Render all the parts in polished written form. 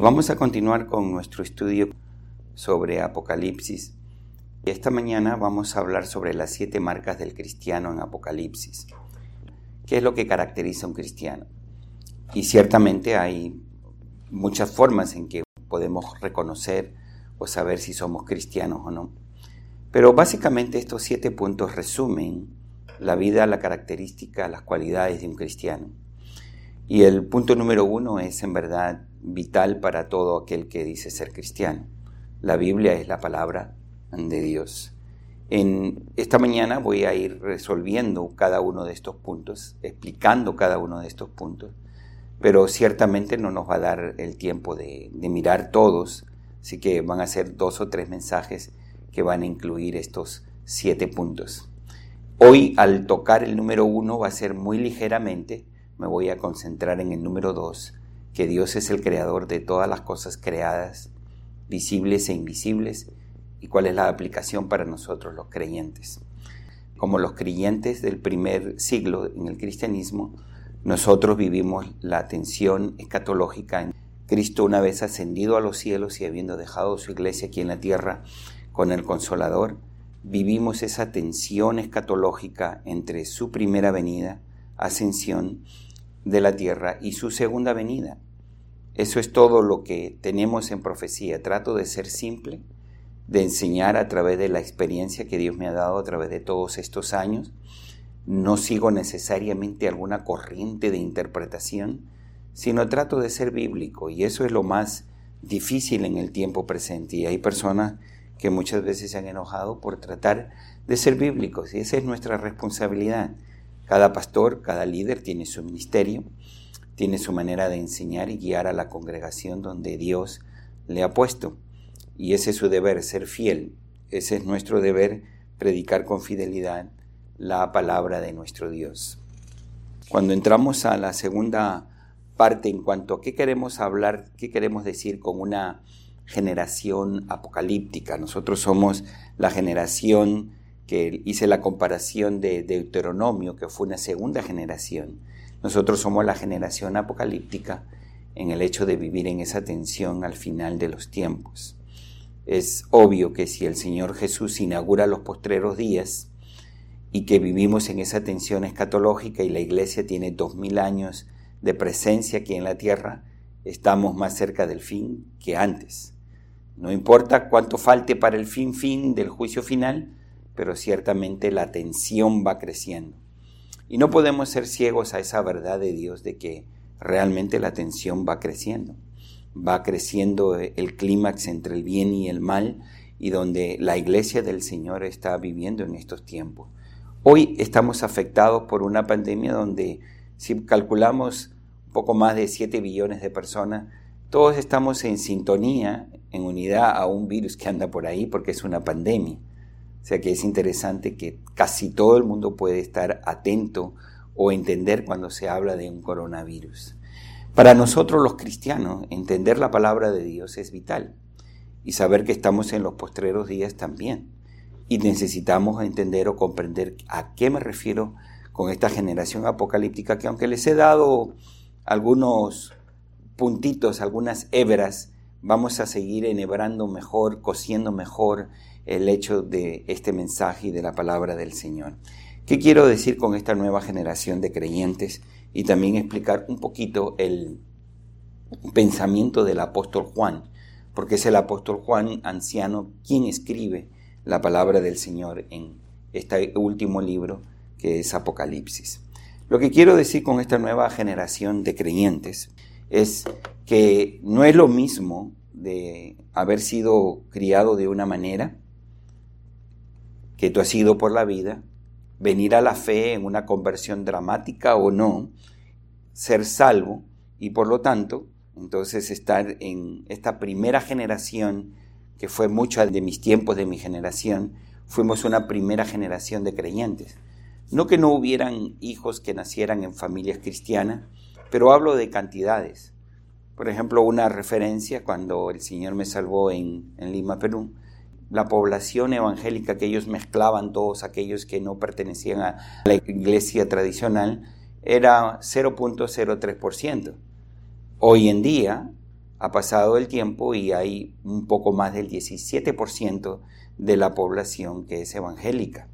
Vamos a continuar con nuestro estudio sobre Apocalipsis. Esta mañana vamos a hablar sobre las 7 marcas del cristiano en Apocalipsis. ¿Qué es lo que caracteriza a un cristiano? Y ciertamente hay muchas formas en que podemos reconocer o saber si somos cristianos o no. Pero básicamente estos 7 puntos resumen la vida, la característica, las cualidades de un cristiano. Y el punto número 1 es en verdad vital para todo aquel que dice ser cristiano. La Biblia es la palabra de Dios. En esta mañana voy a ir resolviendo cada uno de estos puntos, explicando cada uno de estos puntos, pero ciertamente no nos va a dar el tiempo de mirar todos, así que van a ser 2 o 3 mensajes que van a incluir estos 7 puntos. Hoy, al tocar el número 1, va a ser muy ligeramente. Me voy a concentrar en el número 2, que Dios es el creador de todas las cosas creadas, visibles e invisibles, y cuál es la aplicación para nosotros los creyentes. Como los creyentes del primer siglo en el cristianismo, nosotros vivimos la tensión escatológica en Cristo una vez ascendido a los cielos y habiendo dejado su iglesia aquí en la tierra con el Consolador. Vivimos esa tensión escatológica entre su primera venida, ascensión de la tierra, y su segunda venida. Eso es todo lo que tenemos en profecía. Trato de ser simple, de enseñar a través de la experiencia que Dios me ha dado a través de todos estos años. No sigo necesariamente alguna corriente de interpretación, sino trato de ser bíblico, y eso es lo más difícil en el tiempo presente. Y hay personas que muchas veces se han enojado por tratar de ser bíblicos, y esa es nuestra responsabilidad. Cada pastor, cada líder tiene su ministerio, tiene su manera de enseñar y guiar a la congregación donde Dios le ha puesto. Y ese es su deber, ser fiel. Ese es nuestro deber, predicar con fidelidad la palabra de nuestro Dios. Cuando entramos a la segunda parte en cuanto a qué queremos hablar, qué queremos decir con una generación apocalíptica. Nosotros somos la generación que hice la comparación de Deuteronomio, que fue una segunda generación. Nosotros somos la generación apocalíptica en el hecho de vivir en esa tensión al final de los tiempos. Es obvio que si el Señor Jesús inaugura los postreros días y que vivimos en esa tensión escatológica y la iglesia tiene 2000 años de presencia aquí en la tierra, estamos más cerca del fin que antes. No importa cuánto falte para el fin del juicio final, pero ciertamente la tensión va creciendo. Y no podemos ser ciegos a esa verdad de Dios de que realmente la tensión va creciendo. Va creciendo el clímax entre el bien y el mal, y donde la iglesia del Señor está viviendo en estos tiempos. Hoy estamos afectados por una pandemia donde, si calculamos un poco más de 7 billones de personas, todos estamos en sintonía, en unidad a un virus que anda por ahí porque es una pandemia. O sea que es interesante que casi todo el mundo puede estar atento o entender cuando se habla de un coronavirus. Para nosotros los cristianos, entender la palabra de Dios es vital, y saber que estamos en los postreros días también. Y necesitamos entender o comprender a qué me refiero con esta generación apocalíptica, que aunque les he dado algunos puntitos, algunas hebras, vamos a seguir enhebrando mejor, cosiendo mejor el hecho de este mensaje y de la palabra del Señor. ¿Qué quiero decir con esta nueva generación de creyentes? Y también explicar un poquito el pensamiento del apóstol Juan, porque es el apóstol Juan, anciano, quien escribe la palabra del Señor en este último libro que es Apocalipsis. Lo que quiero decir con esta nueva generación de creyentes es que no es lo mismo de haber sido criado de una manera, que tú has ido por la vida, venir a la fe en una conversión dramática o no, ser salvo y por lo tanto, entonces estar en esta primera generación, que fue mucho de mis tiempos, de mi generación, fuimos una primera generación de creyentes. No que no hubieran hijos que nacieran en familias cristianas, pero hablo de cantidades. Por ejemplo, una referencia, cuando el Señor me salvó en Lima, Perú, la población evangélica que ellos mezclaban, todos aquellos que no pertenecían a la iglesia tradicional, era 0.03%. Hoy en día ha pasado el tiempo y hay un poco más del 17% de la población que es evangélica.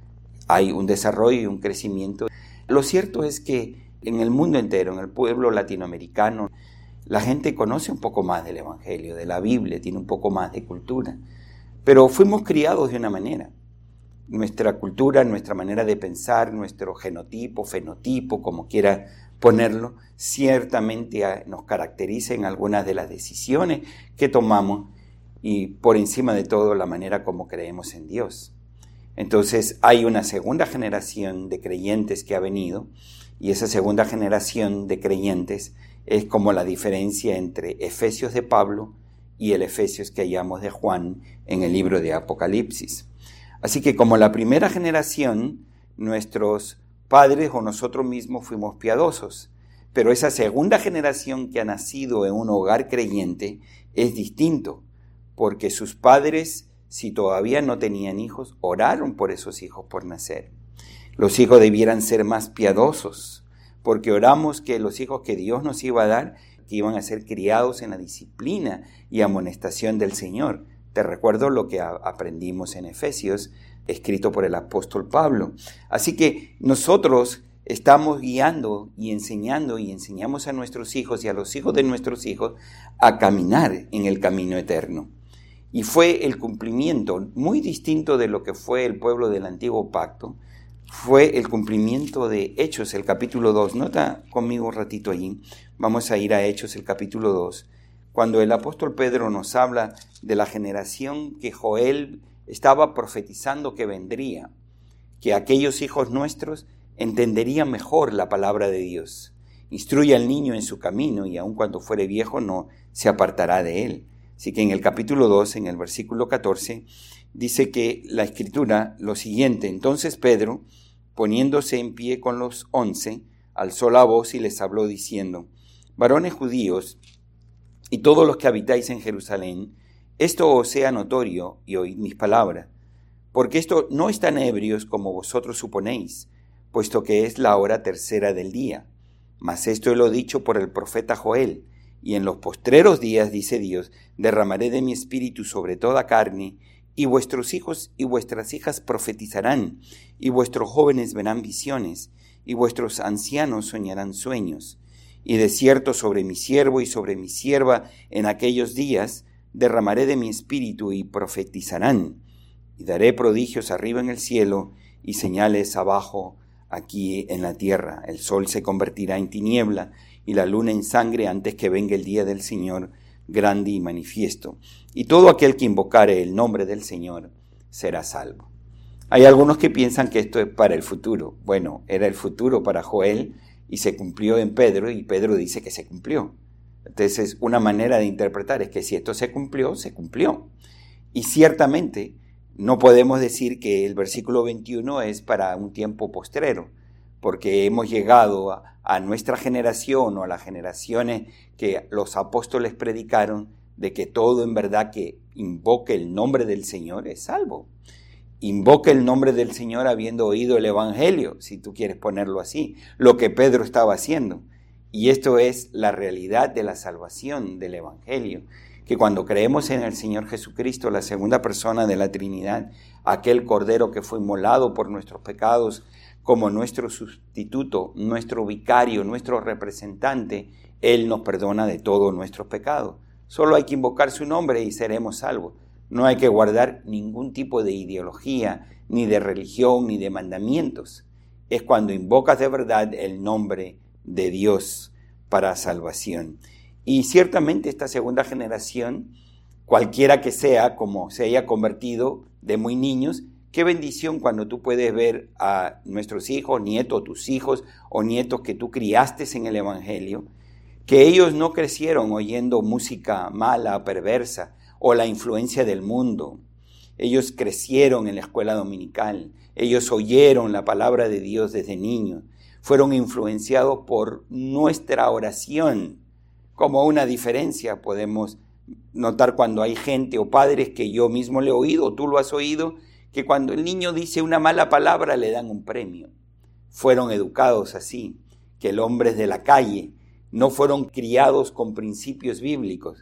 Hay un desarrollo y un crecimiento. Lo cierto es que en el mundo entero, en el pueblo latinoamericano, la gente conoce un poco más del Evangelio, de la Biblia, tiene un poco más de cultura. Pero fuimos criados de una manera. Nuestra cultura, nuestra manera de pensar, nuestro genotipo, fenotipo, como quiera ponerlo, ciertamente nos caracteriza en algunas de las decisiones que tomamos y por encima de todo la manera como creemos en Dios. Entonces hay una segunda generación de creyentes que ha venido y esa segunda generación de creyentes es como la diferencia entre Efesios de Pablo y el Efesios que hallamos de Juan en el libro de Apocalipsis. Así que como la primera generación, nuestros padres o nosotros mismos fuimos piadosos, pero esa segunda generación que ha nacido en un hogar creyente es distinto, porque sus padres, si todavía no tenían hijos, oraron por esos hijos por nacer. Los hijos debieran ser más piadosos, porque oramos que los hijos que Dios nos iba a dar, que iban a ser criados en la disciplina y amonestación del Señor. Te recuerdo lo que aprendimos en Efesios, escrito por el apóstol Pablo. Así que nosotros estamos guiando y enseñamos a nuestros hijos y a los hijos de nuestros hijos a caminar en el camino eterno. Y fue el cumplimiento, muy distinto de lo que fue el pueblo del antiguo pacto, fue el cumplimiento de Hechos, el capítulo 2. Nota conmigo un ratito allí. Vamos a ir a Hechos, el capítulo 2. Cuando el apóstol Pedro nos habla de la generación que Joel estaba profetizando que vendría, que aquellos hijos nuestros entenderían mejor la palabra de Dios. Instruye al niño en su camino y aun cuando fuere viejo no se apartará de él. Así que en el capítulo 2, en el versículo 14, dice que la Escritura lo siguiente: entonces Pedro, poniéndose en pie con los 11, alzó la voz y les habló diciendo: varones judíos y todos los que habitáis en Jerusalén, esto os sea notorio y oíd mis palabras, porque esto no están ebrios como vosotros suponéis, puesto que es la hora tercera del día. Mas esto lo he dicho por el profeta Joel, y en los postreros días, dice Dios, derramaré de mi espíritu sobre toda carne, y vuestros hijos y vuestras hijas profetizarán, y vuestros jóvenes verán visiones, y vuestros ancianos soñarán sueños. Y de cierto sobre mi siervo y sobre mi sierva en aquellos días derramaré de mi espíritu y profetizarán. Y daré prodigios arriba en el cielo y señales abajo aquí en la tierra. El sol se convertirá en tiniebla y la luna en sangre antes que venga el día del Señor grande y manifiesto. Y todo aquel que invocare el nombre del Señor será salvo. Hay algunos que piensan que esto es para el futuro. Bueno, era el futuro para Joel y se cumplió en Pedro, y Pedro dice que se cumplió. Entonces, una manera de interpretar es que si esto se cumplió, se cumplió. Y ciertamente no podemos decir que el versículo 21 es para un tiempo postrero, porque hemos llegado a nuestra generación o a las generaciones que los apóstoles predicaron de que todo en verdad que invoque el nombre del Señor es salvo. Invoca el nombre del Señor habiendo oído el Evangelio, si tú quieres ponerlo así, lo que Pedro estaba haciendo. Y esto es la realidad de la salvación del Evangelio, que cuando creemos en el Señor Jesucristo, la segunda persona de la Trinidad, aquel Cordero que fue inmolado por nuestros pecados como nuestro sustituto, nuestro vicario, nuestro representante, Él nos perdona de todos nuestros pecados. Solo hay que invocar su nombre y seremos salvos. No hay que guardar ningún tipo de ideología, ni de religión, ni de mandamientos. Es cuando invocas de verdad el nombre de Dios para salvación. Y ciertamente esta segunda generación, cualquiera que sea, como se haya convertido de muy niños, qué bendición cuando tú puedes ver a nuestros hijos, nietos, tus hijos o nietos que tú criaste en el Evangelio, que ellos no crecieron oyendo música mala, perversa, o la influencia del mundo. Ellos crecieron en la escuela dominical, ellos oyeron la palabra de Dios desde niños, fueron influenciados por nuestra oración. Como una diferencia podemos notar cuando hay gente o padres que yo mismo le he oído, tú lo has oído, que cuando el niño dice una mala palabra le dan un premio. Fueron educados así, que el hombre es de la calle, no fueron criados con principios bíblicos.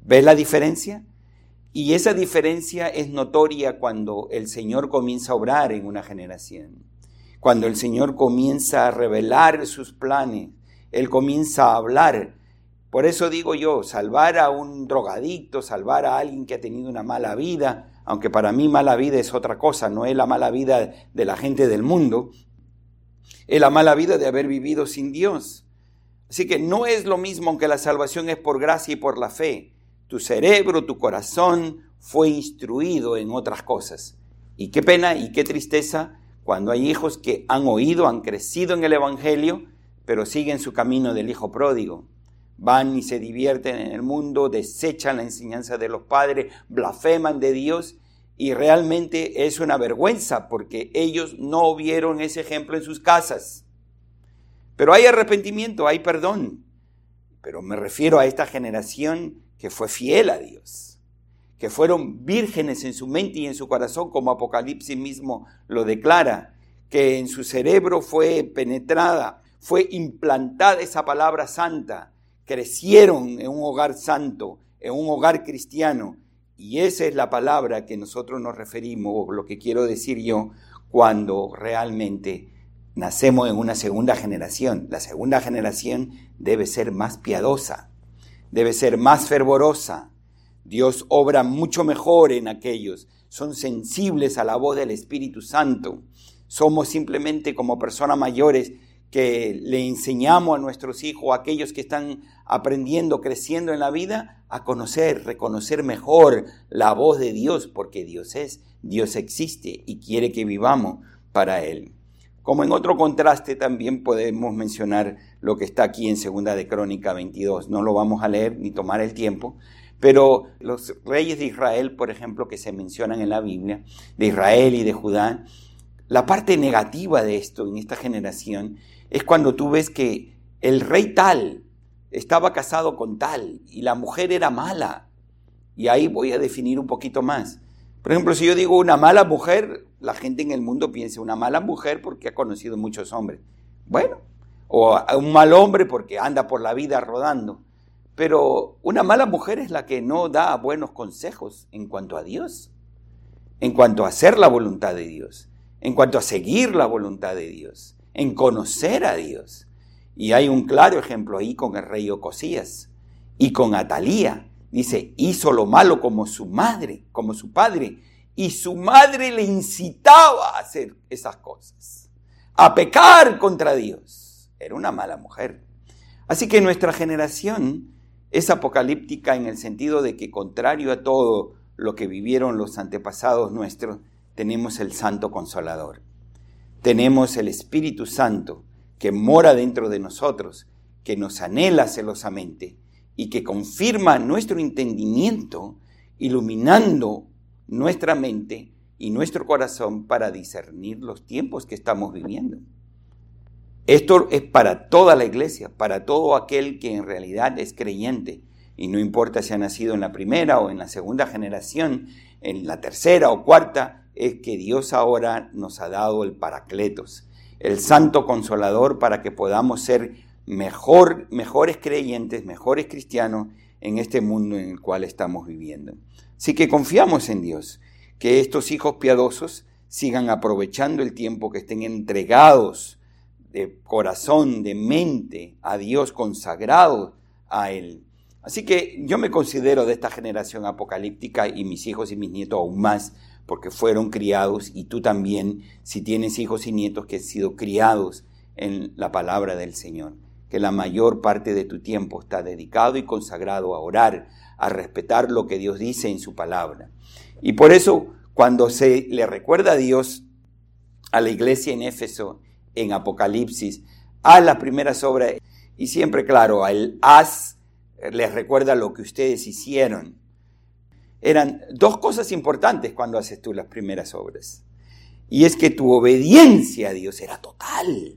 ¿Ves la diferencia? Y esa diferencia es notoria cuando el Señor comienza a obrar en una generación. Cuando el Señor comienza a revelar sus planes, Él comienza a hablar. Por eso digo yo, salvar a un drogadicto, salvar a alguien que ha tenido una mala vida, aunque para mí mala vida es otra cosa, no es la mala vida de la gente del mundo, es la mala vida de haber vivido sin Dios. Así que no es lo mismo, aunque la salvación es por gracia y por la fe. Tu cerebro, tu corazón fue instruido en otras cosas. Y qué pena y qué tristeza cuando hay hijos que han oído, han crecido en el Evangelio, pero siguen su camino del hijo pródigo. Van y se divierten en el mundo, desechan la enseñanza de los padres, blasfeman de Dios, y realmente es una vergüenza porque ellos no vieron ese ejemplo en sus casas. Pero hay arrepentimiento, hay perdón. Pero me refiero a esta generación que fue fiel a Dios, que fueron vírgenes en su mente y en su corazón, como Apocalipsis mismo lo declara, que en su cerebro fue penetrada, fue implantada esa palabra santa, crecieron en un hogar santo, en un hogar cristiano, y esa es la palabra que nosotros nos referimos, o lo que quiero decir yo, cuando realmente nacemos en una segunda generación. La segunda generación debe ser más piadosa, debe ser más fervorosa. Dios obra mucho mejor en aquellos. Son sensibles a la voz del Espíritu Santo. Somos simplemente como personas mayores que le enseñamos a nuestros hijos, a aquellos que están aprendiendo, creciendo en la vida, a conocer, reconocer mejor la voz de Dios, porque Dios existe y quiere que vivamos para Él. Como en otro contraste también podemos mencionar lo que está aquí en 2 de Crónicas 22. No lo vamos a leer ni tomar el tiempo, pero los reyes de Israel, por ejemplo, que se mencionan en la Biblia, de Israel y de Judá, la parte negativa de esto en esta generación es cuando tú ves que el rey tal estaba casado con tal y la mujer era mala. Y ahí voy a definir un poquito más. Por ejemplo, si yo digo una mala mujer, la gente en el mundo piensa una mala mujer porque ha conocido muchos hombres. Bueno, o un mal hombre porque anda por la vida rodando. Pero una mala mujer es la que no da buenos consejos en cuanto a Dios, en cuanto a hacer la voluntad de Dios, en cuanto a seguir la voluntad de Dios, en conocer a Dios. Y hay un claro ejemplo ahí con el rey Ocosías y con Atalía. Dice, hizo lo malo como su madre, como su padre, y su madre le incitaba a hacer esas cosas, a pecar contra Dios. Era una mala mujer. Así que nuestra generación es apocalíptica en el sentido de que, contrario a todo lo que vivieron los antepasados nuestros, tenemos el Santo Consolador. Tenemos el Espíritu Santo que mora dentro de nosotros, que nos anhela celosamente y que confirma nuestro entendimiento, iluminando nuestra mente y nuestro corazón para discernir los tiempos que estamos viviendo. Esto es para toda la iglesia, para todo aquel que en realidad es creyente, y no importa si ha nacido en la primera o en la segunda generación, en la tercera o cuarta, es que Dios ahora nos ha dado el Paracletos, el Santo Consolador, para que podamos ser mejores creyentes, mejores cristianos en este mundo en el cual estamos viviendo. Así que confiamos en Dios, que estos hijos piadosos sigan aprovechando el tiempo, que estén entregados de corazón, de mente a Dios, consagrados a Él. Así que yo me considero de esta generación apocalíptica, y mis hijos y mis nietos aún más, porque fueron criados, y tú también, si tienes hijos y nietos que han sido criados en la palabra del Señor, que la mayor parte de tu tiempo está dedicado y consagrado a orar, a respetar lo que Dios dice en su palabra. Y por eso, cuando se le recuerda a Dios a la iglesia en Éfeso, en Apocalipsis, a las primeras obras, y siempre, claro, al haz les recuerda lo que ustedes hicieron. Eran dos cosas importantes cuando haces tú las primeras obras. Y es que tu obediencia a Dios era total.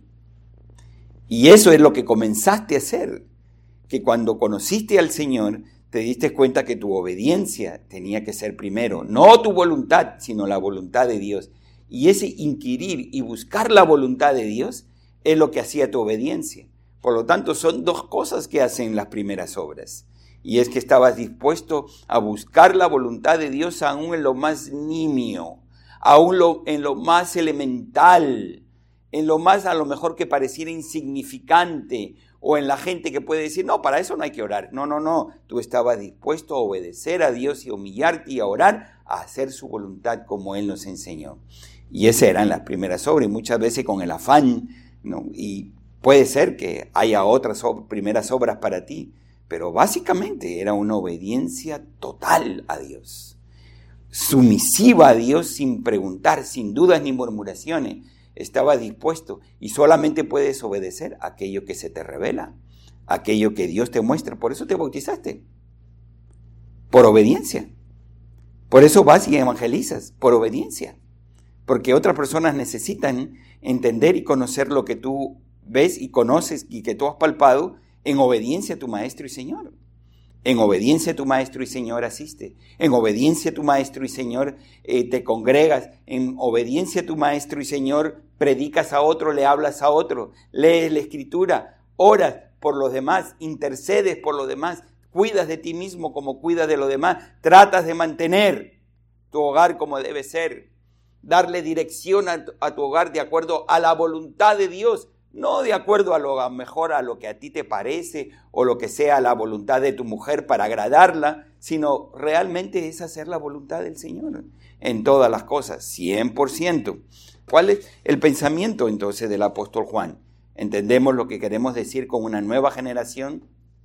Y eso es lo que comenzaste a hacer. Que cuando conociste al Señor, te diste cuenta que tu obediencia tenía que ser primero. No tu voluntad, sino la voluntad de Dios. Y ese inquirir y buscar la voluntad de Dios es lo que hacía tu obediencia. Por lo tanto, son dos cosas que hacen las primeras obras. Y es que estabas dispuesto a buscar la voluntad de Dios aún en lo más nimio, aún en lo más elemental, en lo más a lo mejor que pareciera insignificante, o en la gente que puede decir, no, para eso no hay que orar. No, tú estabas dispuesto a obedecer a Dios y humillarte y a orar, a hacer su voluntad como Él nos enseñó. Y esas eran las primeras obras, y muchas veces con el afán, ¿no? Y puede ser que haya otras primeras obras para ti, pero básicamente era una obediencia total a Dios, sumisiva a Dios sin preguntar, sin dudas ni murmuraciones. Estaba dispuesto, y solamente puedes obedecer aquello que se te revela, aquello que Dios te muestra. Por eso te bautizaste, por obediencia. Por eso vas y evangelizas, por obediencia. Porque otras personas necesitan entender y conocer lo que tú ves y conoces y que tú has palpado en obediencia a tu Maestro y Señor. En obediencia a tu Maestro y Señor asiste. En obediencia a tu Maestro y Señor te congregas. En obediencia a tu Maestro y Señor predicas a otro, le hablas a otro, lees la Escritura, oras por los demás, intercedes por los demás, cuidas de ti mismo como cuidas de los demás, tratas de mantener tu hogar como debe ser, darle dirección a tu hogar de acuerdo a la voluntad de Dios, no de acuerdo a lo mejor a lo que a ti te parece o lo que sea la voluntad de tu mujer para agradarla, sino realmente es hacer la voluntad del Señor en todas las cosas, 100%. ¿Cuál es el pensamiento entonces del apóstol Juan? Entendemos lo que queremos decir con una nueva generación,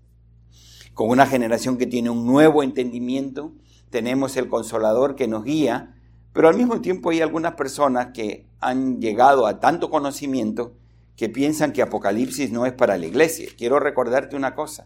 con una generación que tiene un nuevo entendimiento. Tenemos el Consolador que nos guía, pero al mismo tiempo hay algunas personas que han llegado a tanto conocimiento que piensan que Apocalipsis no es para la iglesia. Quiero recordarte una cosa.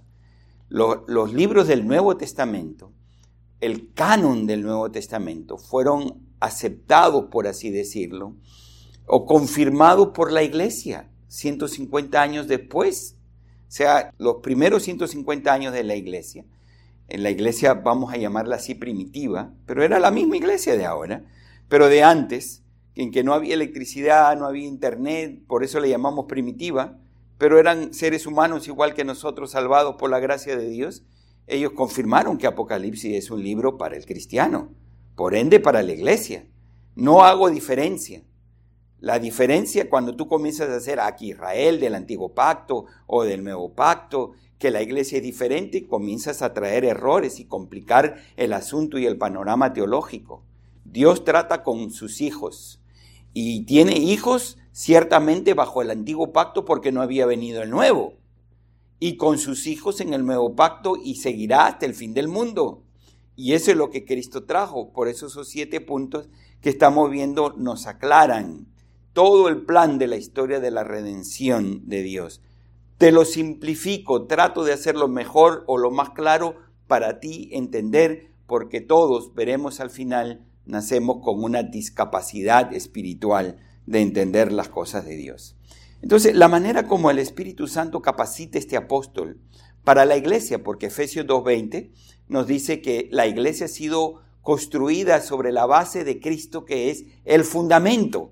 Los libros del Nuevo Testamento, el canon del Nuevo Testamento, fueron aceptados, por así decirlo, o confirmados por la iglesia 150 años después. O sea, los primeros 150 años de la iglesia, en la iglesia vamos a llamarla así primitiva, pero era la misma iglesia de ahora, pero de antes, en que no había electricidad, no había internet, por eso le llamamos primitiva, pero eran seres humanos igual que nosotros, salvados por la gracia de Dios. Ellos confirmaron que Apocalipsis es un libro para el cristiano, por ende para la iglesia. No hago diferencia. La diferencia cuando tú comienzas a hacer aquí Israel del antiguo pacto o del nuevo pacto, que la iglesia es diferente, comienzas a traer errores y complicar el asunto y el panorama teológico. Dios trata con sus hijos y tiene hijos ciertamente bajo el antiguo pacto porque no había venido el nuevo, y con sus hijos en el nuevo pacto y seguirá hasta el fin del mundo. Y eso es lo que Cristo trajo. Por eso esos 7 puntos que estamos viendo nos aclaran todo el plan de la historia de la redención de Dios. Te lo simplifico, trato de hacerlo mejor o lo más claro para ti entender, porque todos veremos al final, nacemos con una discapacidad espiritual de entender las cosas de Dios. Entonces, la manera como el Espíritu Santo capacita a este apóstol para la iglesia, porque Efesios 2:20 nos dice que la iglesia ha sido construida sobre la base de Cristo, que es el fundamento.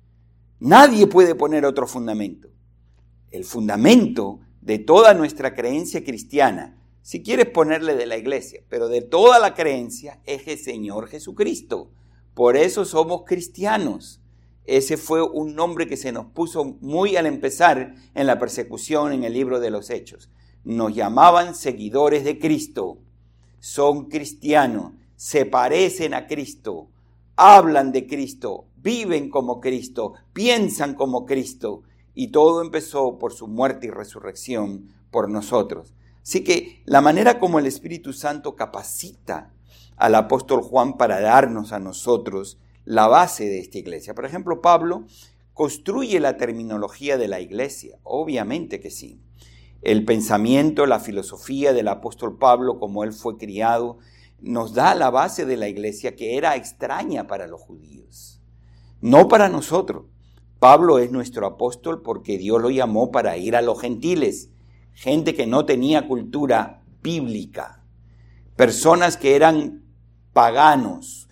Nadie puede poner otro fundamento. El fundamento de toda nuestra creencia cristiana, si quieres ponerle de la iglesia, pero de toda la creencia, es el Señor Jesucristo. Por eso somos cristianos. Ese fue un nombre que se nos puso muy al empezar en la persecución en el libro de los Hechos. Nos llamaban seguidores de Cristo. Son cristianos, se parecen a Cristo, hablan de Cristo, viven como Cristo, piensan como Cristo. Y todo empezó por su muerte y resurrección por nosotros. Así que la manera como el Espíritu Santo capacita al apóstol Juan para darnos a nosotros la base de esta iglesia. Por ejemplo, Pablo construye la terminología de la iglesia. Obviamente que sí. El pensamiento, la filosofía del apóstol Pablo, como él fue criado, nos da la base de la iglesia que era extraña para los judíos. No para nosotros. Pablo es nuestro apóstol porque Dios lo llamó para ir a los gentiles, gente que no tenía cultura bíblica, personas que eran paganos,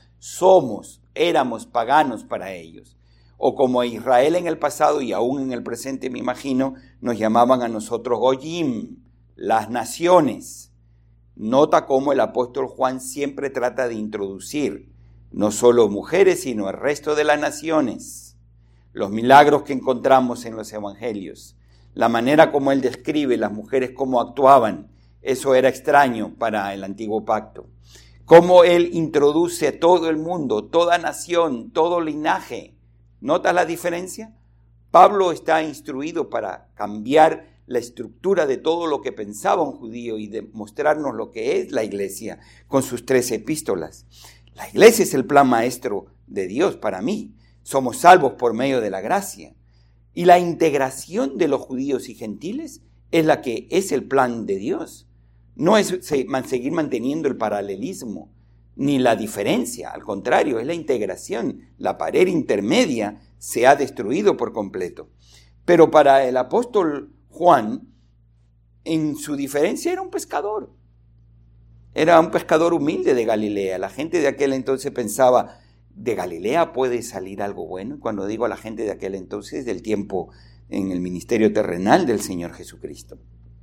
éramos paganos para ellos. O como Israel en el pasado y aún en el presente, me imagino, nos llamaban a nosotros Goyim, las naciones. Nota cómo el apóstol Juan siempre trata de introducir no solo mujeres, sino el resto de las naciones. Los milagros que encontramos en los evangelios, la manera como él describe las mujeres cómo actuaban, eso era extraño para el antiguo pacto. Cómo él introduce a todo el mundo, toda nación, todo linaje. ¿Notas la diferencia? Pablo está instruido para cambiar la estructura de todo lo que pensaba un judío y demostrarnos lo que es la iglesia con sus 3 epístolas. La iglesia es el plan maestro de Dios para mí. Somos salvos por medio de la gracia. Y la integración de los judíos y gentiles es la que es el plan de Dios. No es seguir manteniendo el paralelismo ni la diferencia. Al contrario, es la integración. La pared intermedia se ha destruido por completo. Pero para el apóstol Juan, en su diferencia, era un pescador. Era un pescador humilde de Galilea. La gente de aquel entonces pensaba, ¿de Galilea puede salir algo bueno? Cuando digo a la gente de aquel entonces, del tiempo en el ministerio terrenal del Señor Jesucristo.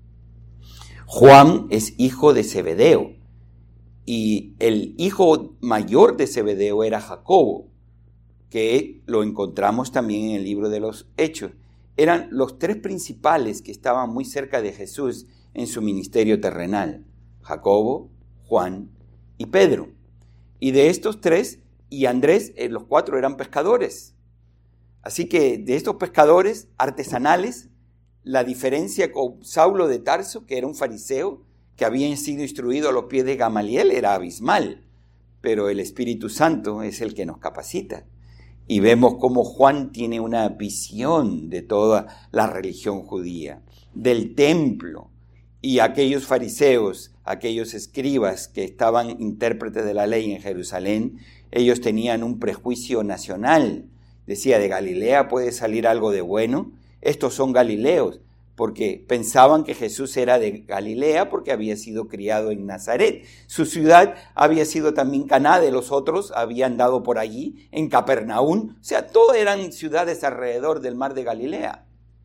Juan es hijo de Zebedeo, y el hijo mayor de Zebedeo era Jacobo, que lo encontramos también en el libro de los Hechos. Eran los 3 principales que estaban muy cerca de Jesús en su ministerio terrenal: Jacobo, Juan y Pedro. Y de estos 3, y Andrés, los 4 eran pescadores. Así que de estos pescadores artesanales, la diferencia con Saulo de Tarso, que era un fariseo, que había sido instruido a los pies de Gamaliel, era abismal. Pero el Espíritu Santo es el que nos capacita. Y vemos cómo Juan tiene una visión de toda la religión judía, del templo. Y aquellos fariseos, aquellos escribas que estaban intérpretes de la ley en Jerusalén, ellos tenían un prejuicio nacional. Decía, ¿de Galilea puede salir algo de bueno? Estos son galileos, porque pensaban que Jesús era de Galilea porque había sido criado en Nazaret. Su ciudad había sido también Caná de los otros, habían dado por allí, en Capernaum. O sea, todas eran ciudades alrededor del mar de Galilea.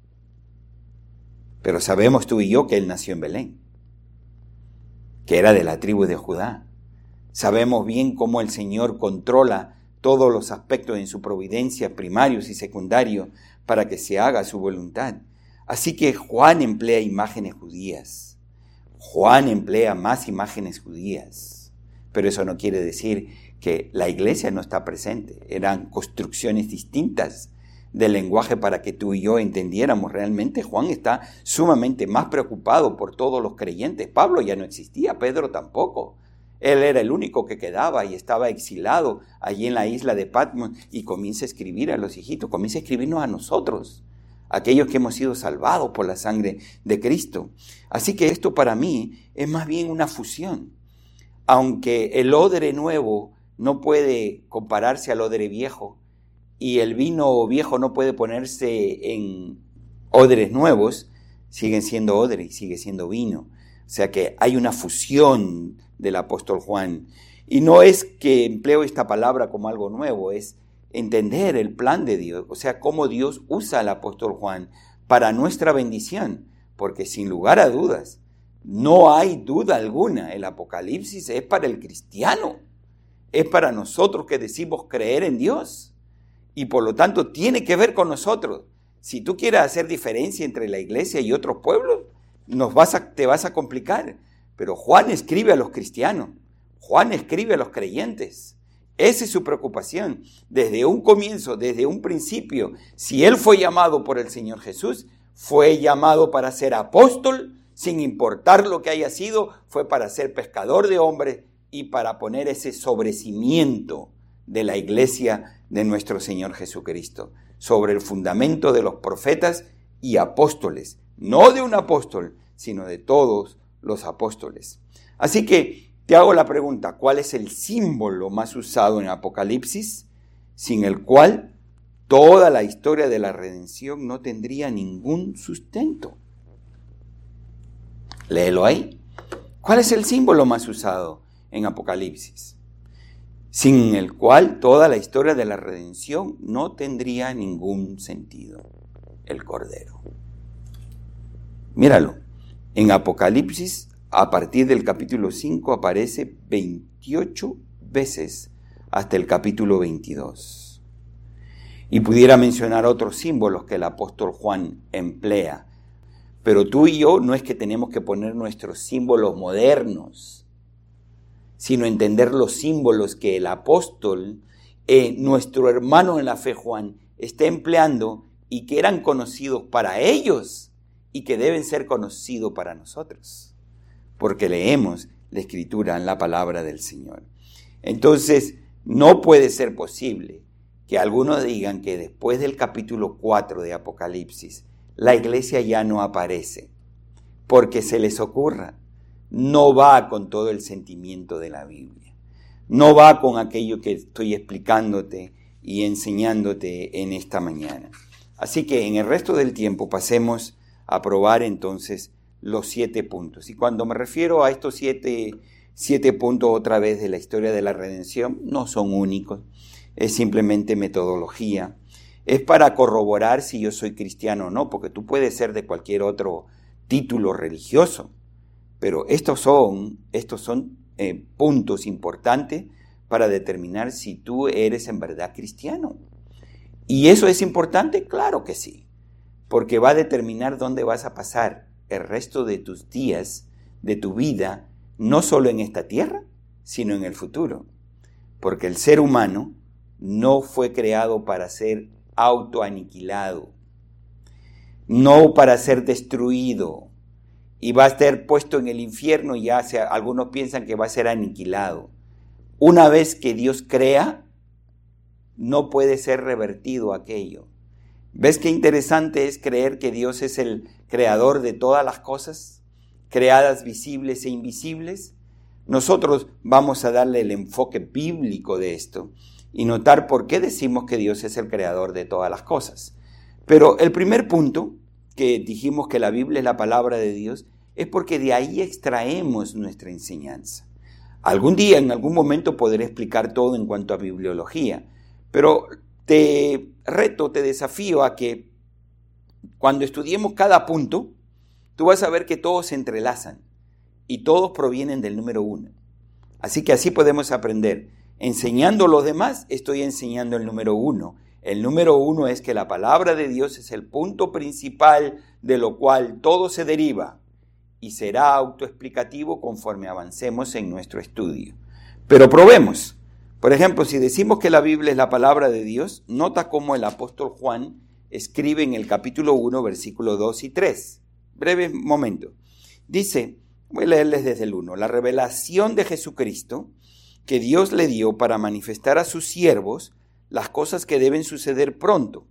Pero sabemos tú y yo que él nació en Belén, que era de la tribu de Judá. Sabemos bien cómo el Señor controla todos los aspectos en su providencia, primarios y secundarios, para que se haga su voluntad. Así que Juan emplea imágenes judías. Juan emplea más imágenes judías. Pero eso no quiere decir que la iglesia no está presente. Eran construcciones distintas del lenguaje para que tú y yo entendiéramos realmente. Juan está sumamente más preocupado por todos los creyentes. Pablo ya no existía, Pedro tampoco. Él era el único que quedaba y estaba exilado allí en la isla de Patmos y comienza a escribir a los hijitos, comienza a escribirnos a nosotros, aquellos que hemos sido salvados por la sangre de Cristo. Así que esto para mí es más bien una fusión. Aunque el odre nuevo no puede compararse al odre viejo y el vino viejo no puede ponerse en odres nuevos, siguen siendo odre y sigue siendo vino. O sea que hay una fusión del apóstol Juan. Y no es que empleo esta palabra como algo nuevo, es entender el plan de Dios, o sea, cómo Dios usa al apóstol Juan para nuestra bendición, porque sin lugar a dudas, no hay duda alguna, el Apocalipsis es para el cristiano, es para nosotros que decimos creer en Dios, y por lo tanto tiene que ver con nosotros. Si tú quieres hacer diferencia entre la iglesia y otros pueblos, te vas a complicar. Pero Juan escribe a los cristianos, Juan escribe a los creyentes. Esa es su preocupación. Desde un comienzo, desde un principio, si él fue llamado por el Señor Jesús, fue llamado para ser apóstol, sin importar lo que haya sido, fue para ser pescador de hombres y para poner ese sobrecimiento de la iglesia de nuestro Señor Jesucristo, sobre el fundamento de los profetas y apóstoles, no de un apóstol, sino de todos los apóstoles. Así que te hago la pregunta, ¿cuál es el símbolo más usado en Apocalipsis, sin el cual toda la historia de la redención no tendría ningún sustento? Léelo ahí. ¿Cuál es el símbolo más usado en Apocalipsis, sin el cual toda la historia de la redención no tendría ningún sentido? El Cordero. Míralo, en Apocalipsis a partir del capítulo 5 aparece 28 veces hasta el capítulo 22. Y pudiera mencionar otros símbolos que el apóstol Juan emplea. Pero tú y yo no es que tenemos que poner nuestros símbolos modernos, sino entender los símbolos que el apóstol, nuestro hermano en la fe Juan, está empleando y que eran conocidos para ellos y que deben ser conocidos para nosotros, porque leemos la Escritura en la palabra del Señor. Entonces, no puede ser posible que algunos digan que después del capítulo 4 de Apocalipsis, la iglesia ya no aparece, porque se les ocurra. No va con todo el sentimiento de la Biblia. No va con aquello que estoy explicándote y enseñándote en esta mañana. Así que en el resto del tiempo pasemos a probar entonces los 7 puntos. Y cuando me refiero a estos 7 puntos otra vez de la historia de la redención, no son únicos, es simplemente metodología. Es para corroborar si yo soy cristiano o no, porque tú puedes ser de cualquier otro título religioso, pero estos son puntos importantes para determinar si tú eres en verdad cristiano. ¿Y eso es importante? Claro que sí, porque va a determinar dónde vas a pasar el resto de tus días, de tu vida, no solo en esta tierra, sino en el futuro. Porque el ser humano no fue creado para ser autoaniquilado, no para ser destruido, y va a estar puesto en el infierno y algunos piensan que va a ser aniquilado. Una vez que Dios crea, no puede ser revertido aquello. ¿Ves qué interesante es creer que Dios es el creador de todas las cosas, creadas visibles e invisibles? Nosotros vamos a darle el enfoque bíblico de esto y notar por qué decimos que Dios es el creador de todas las cosas. Pero el primer punto, que dijimos que la Biblia es la palabra de Dios, es porque de ahí extraemos nuestra enseñanza. Algún día, en algún momento, podré explicar todo en cuanto a bibliología, pero te reto, te desafío a que cuando estudiemos cada punto, tú vas a ver que todos se entrelazan y todos provienen del número 1. Así que así podemos aprender. Enseñando los demás, estoy enseñando el número 1. El número 1 es que la palabra de Dios es el punto principal de lo cual todo se deriva y será autoexplicativo conforme avancemos en nuestro estudio. Pero probemos. Por ejemplo, si decimos que la Biblia es la palabra de Dios, nota cómo el apóstol Juan escribe en el capítulo 1, versículos 2 y 3. Breve momento. Dice, voy a leerles desde el 1, la revelación de Jesucristo que Dios le dio para manifestar a sus siervos las cosas que deben suceder pronto.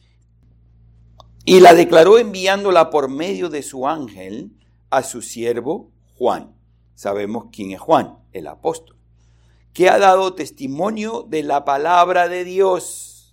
Y la declaró enviándola por medio de su ángel a su siervo Juan. Sabemos quién es Juan, el apóstol, que ha dado testimonio de la palabra de Dios.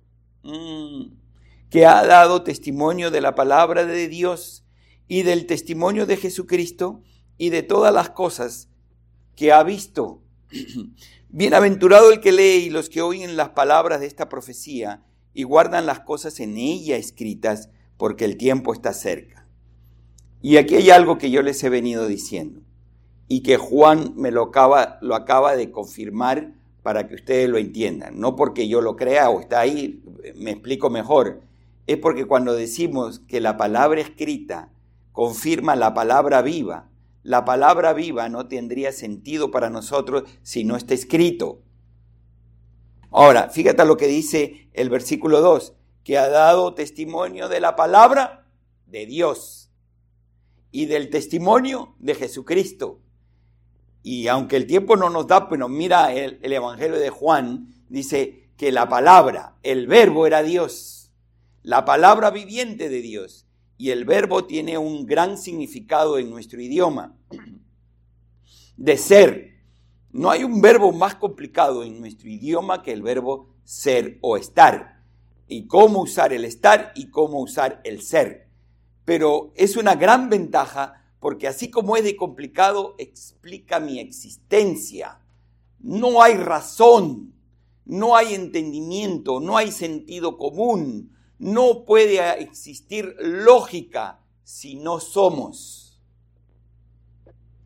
Que ha dado testimonio de la palabra de Dios y del testimonio de Jesucristo y de todas las cosas que ha visto. Bienaventurado el que lee y los que oyen las palabras de esta profecía y guardan las cosas en ella escritas, porque el tiempo está cerca. Y aquí hay algo que yo les he venido diciendo y que Juan me lo acaba de confirmar para que ustedes lo entiendan. No porque yo lo crea o está ahí, me explico mejor. Es porque cuando decimos que la palabra escrita confirma la palabra viva no tendría sentido para nosotros si no está escrito. Ahora, fíjate lo que dice el versículo 2, que ha dado testimonio de la palabra de Dios y del testimonio de Jesucristo. Y aunque el tiempo no nos da, pero mira el Evangelio de Juan, dice que la palabra, el verbo era Dios, la palabra viviente de Dios. Y el verbo tiene un gran significado en nuestro idioma, de ser. No hay un verbo más complicado en nuestro idioma que el verbo ser o estar. Y cómo usar el estar y cómo usar el ser. Pero es una gran ventaja porque así como es de complicado, explica mi existencia. No hay razón, no hay entendimiento, no hay sentido común. No puede existir lógica si no somos.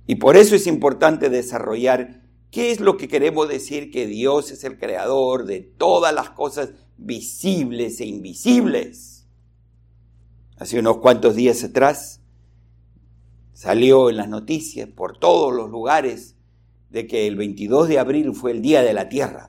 Y por eso es importante desarrollar qué es lo que queremos decir que Dios es el creador de todas las cosas visibles e invisibles. Hace unos cuantos días atrás salió en las noticias por todos los lugares de que el 22 de abril fue el Día de la Tierra.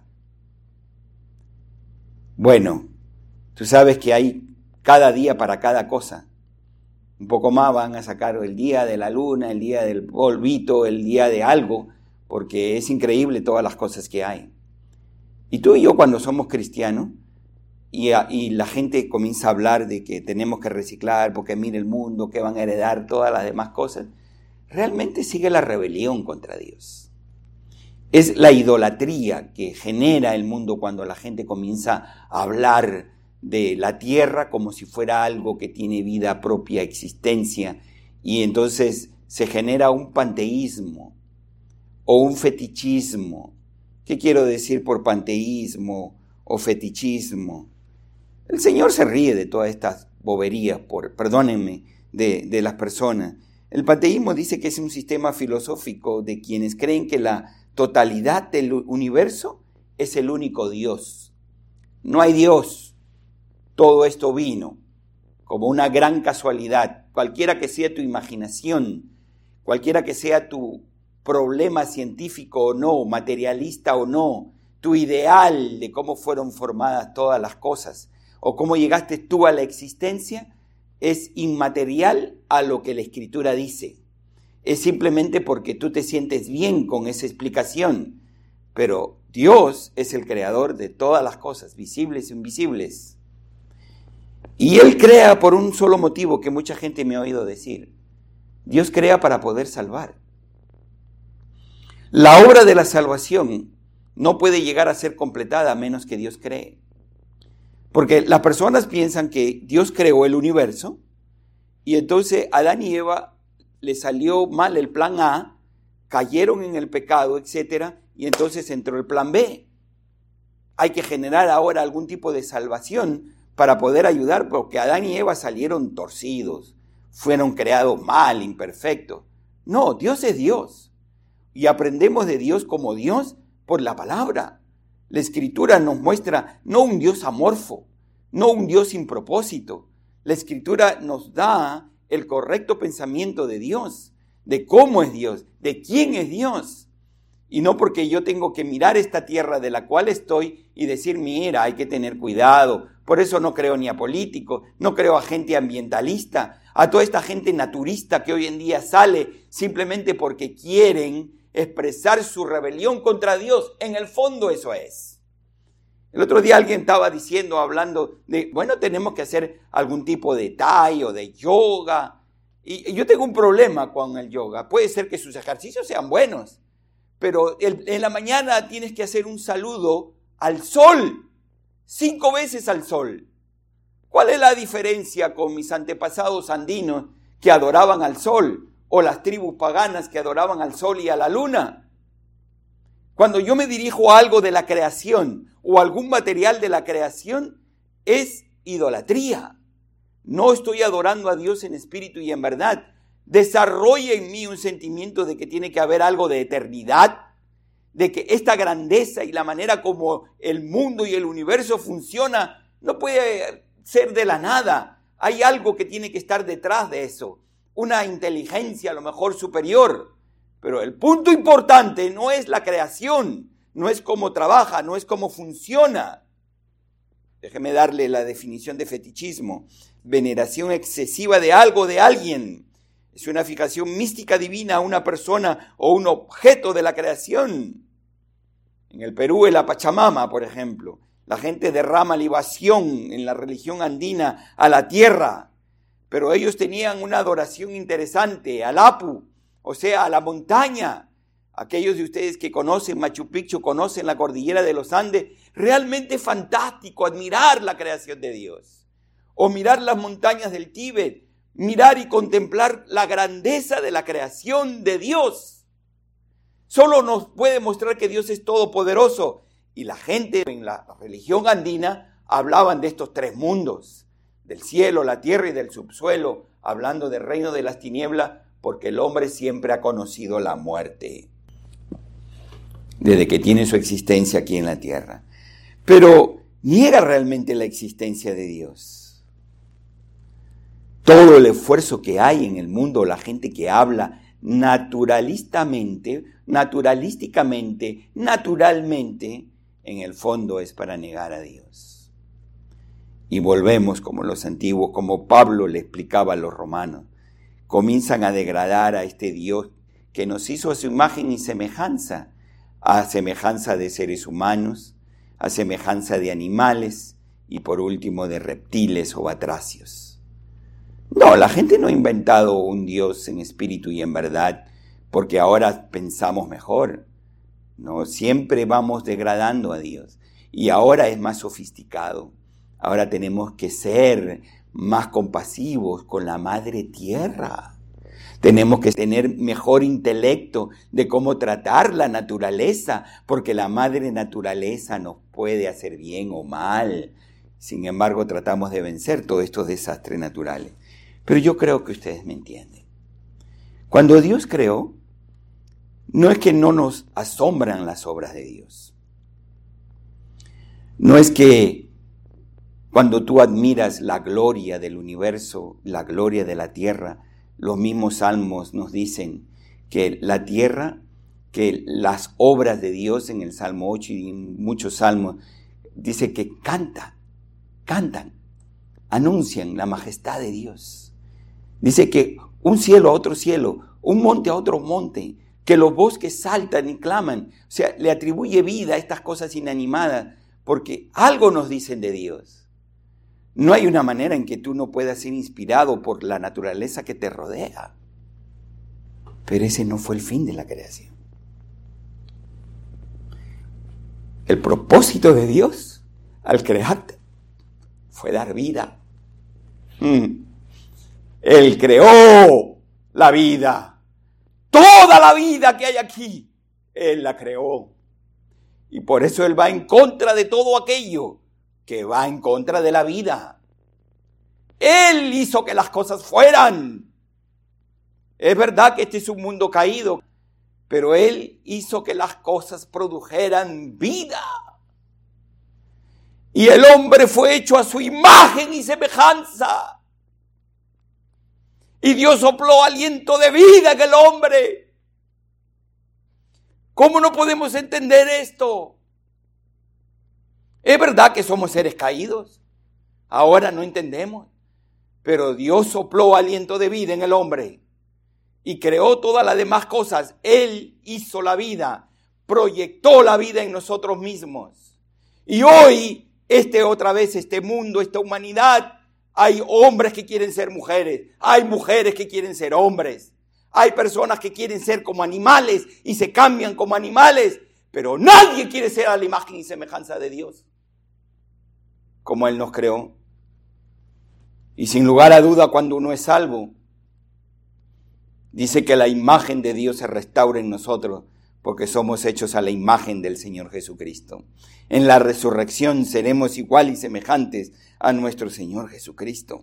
Bueno, tú sabes que hay cada día para cada cosa. Un poco más van a sacar el día de la luna, el día del polvito, el día de algo, porque es increíble todas las cosas que hay. Y tú y yo cuando somos cristianos, y la gente comienza a hablar de que tenemos que reciclar porque mira el mundo, que van a heredar todas las demás cosas, realmente sigue la rebelión contra Dios. Es la idolatría que genera el mundo cuando la gente comienza a hablar de la tierra como si fuera algo que tiene vida propia, existencia, y entonces se genera un panteísmo o un fetichismo. ¿Qué quiero decir por panteísmo o fetichismo? El Señor se ríe de todas estas boberías, perdónenme, de las personas. El panteísmo dice que es un sistema filosófico de quienes creen que la totalidad del universo es el único Dios. No hay Dios. Todo esto vino como una gran casualidad. Cualquiera que sea tu imaginación, cualquiera que sea tu problema científico o no, materialista o no, tu ideal de cómo fueron formadas todas las cosas o cómo llegaste tú a la existencia, es inmaterial a lo que la Escritura dice. Es simplemente porque tú te sientes bien con esa explicación, pero Dios es el creador de todas las cosas, visibles e invisibles. Y Él crea por un solo motivo que mucha gente me ha oído decir. Dios crea para poder salvar. La obra de la salvación no puede llegar a ser completada a menos que Dios cree. Porque las personas piensan que Dios creó el universo y entonces a Adán y Eva les salió mal el plan A, cayeron en el pecado, etc. Y entonces entró el plan B. Hay que generar ahora algún tipo de salvación para poder ayudar, porque Adán y Eva salieron torcidos, fueron creados mal, imperfectos. No, Dios es Dios. Y aprendemos de Dios como Dios por la palabra. La Escritura nos muestra no un Dios amorfo, no un Dios sin propósito. La Escritura nos da el correcto pensamiento de Dios, de cómo es Dios, de quién es Dios. Y no porque yo tengo que mirar esta tierra de la cual estoy y decir, mira, hay que tener cuidado. Por eso no creo ni a políticos, no creo a gente ambientalista, a toda esta gente naturista que hoy en día sale simplemente porque quieren expresar su rebelión contra Dios. En el fondo eso es. El otro día alguien estaba diciendo, hablando de, bueno, tenemos que hacer algún tipo de tai o de yoga. Y yo tengo un problema con el yoga. Puede ser que sus ejercicios sean buenos, pero en la mañana tienes que hacer un saludo al sol, 5 veces al sol. ¿Cuál es la diferencia con mis antepasados andinos que adoraban al sol o las tribus paganas que adoraban al sol y a la luna? Cuando yo me dirijo a algo de la creación o algún material de la creación, es idolatría. No estoy adorando a Dios en espíritu y en verdad. Desarrolla en mí un sentimiento de que tiene que haber algo de eternidad, de que esta grandeza y la manera como el mundo y el universo funciona no puede ser de la nada. Hay algo que tiene que estar detrás de eso, una inteligencia a lo mejor superior. Pero el punto importante no es la creación, no es cómo trabaja, no es cómo funciona. Déjeme darle la definición de fetichismo: veneración excesiva de algo, de alguien. Es una fijación mística divina a una persona o un objeto de la creación. En el Perú, en la Pachamama, por ejemplo, la gente derrama libación en la religión andina a la tierra, pero ellos tenían una adoración interesante al Apu, o sea, a la montaña. Aquellos de ustedes que conocen Machu Picchu, conocen la cordillera de los Andes, realmente fantástico admirar la creación de Dios. O mirar las montañas del Tíbet, mirar y contemplar la grandeza de la creación de Dios. Solo nos puede mostrar que Dios es todopoderoso. Y la gente en la religión andina hablaban de estos 3 mundos, del cielo, la tierra y del subsuelo, hablando del reino de las tinieblas porque el hombre siempre ha conocido la muerte, desde que tiene su existencia aquí en la tierra. Pero niega realmente la existencia de Dios. Todo el esfuerzo que hay en el mundo, la gente que habla naturalísticamente, en el fondo es para negar a Dios. Y volvemos como los antiguos, como Pablo le explicaba a los romanos, comienzan a degradar a este Dios que nos hizo a su imagen y semejanza, a semejanza de seres humanos, a semejanza de animales y por último de reptiles o batracios. No, la gente no ha inventado un Dios en espíritu y en verdad porque ahora pensamos mejor. No, siempre vamos degradando a Dios y ahora es más sofisticado. Ahora tenemos que ser más compasivos con la madre tierra. Tenemos que tener mejor intelecto de cómo tratar la naturaleza, porque la madre naturaleza nos puede hacer bien o mal. Sin embargo, tratamos de vencer todos estos desastres naturales. Pero yo creo que ustedes me entienden. Cuando Dios creó, no es que no nos asombran las obras de Dios. No es que cuando tú admiras la gloria del universo, la gloria de la tierra, los mismos salmos nos dicen que la tierra, que las obras de Dios en el Salmo 8 y en muchos salmos, dice que cantan, anuncian la majestad de Dios. Dice que un cielo a otro cielo, un monte a otro monte, que los bosques saltan y claman. O sea, le atribuye vida a estas cosas inanimadas, porque algo nos dicen de Dios. No hay una manera en que tú no puedas ser inspirado por la naturaleza que te rodea. Pero ese no fue el fin de la creación. El propósito de Dios al crearte fue dar vida. Él creó la vida. Toda la vida que hay aquí, Él la creó. Y por eso Él va en contra de todo aquello que va en contra de la vida. Él hizo que las cosas fueran. Es verdad que este es un mundo caído, pero Él hizo que las cosas produjeran vida. Y el hombre fue hecho a su imagen y semejanza. Y Dios sopló aliento de vida en el hombre. ¿Cómo no podemos entender esto? Es verdad que somos seres caídos. Ahora no entendemos. Pero Dios sopló aliento de vida en el hombre. Y creó todas las demás cosas. Él hizo la vida. Proyectó la vida en nosotros mismos. Y hoy, otra vez, este mundo, esta humanidad, hay hombres que quieren ser mujeres. Hay mujeres que quieren ser hombres. Hay personas que quieren ser como animales y se cambian como animales. Pero nadie quiere ser a la imagen y semejanza de Dios, como Él nos creó. Y sin lugar a duda, cuando uno es salvo, dice que la imagen de Dios se restaura en nosotros, porque somos hechos a la imagen del Señor Jesucristo. En la resurrección seremos igual y semejantes a nuestro Señor Jesucristo.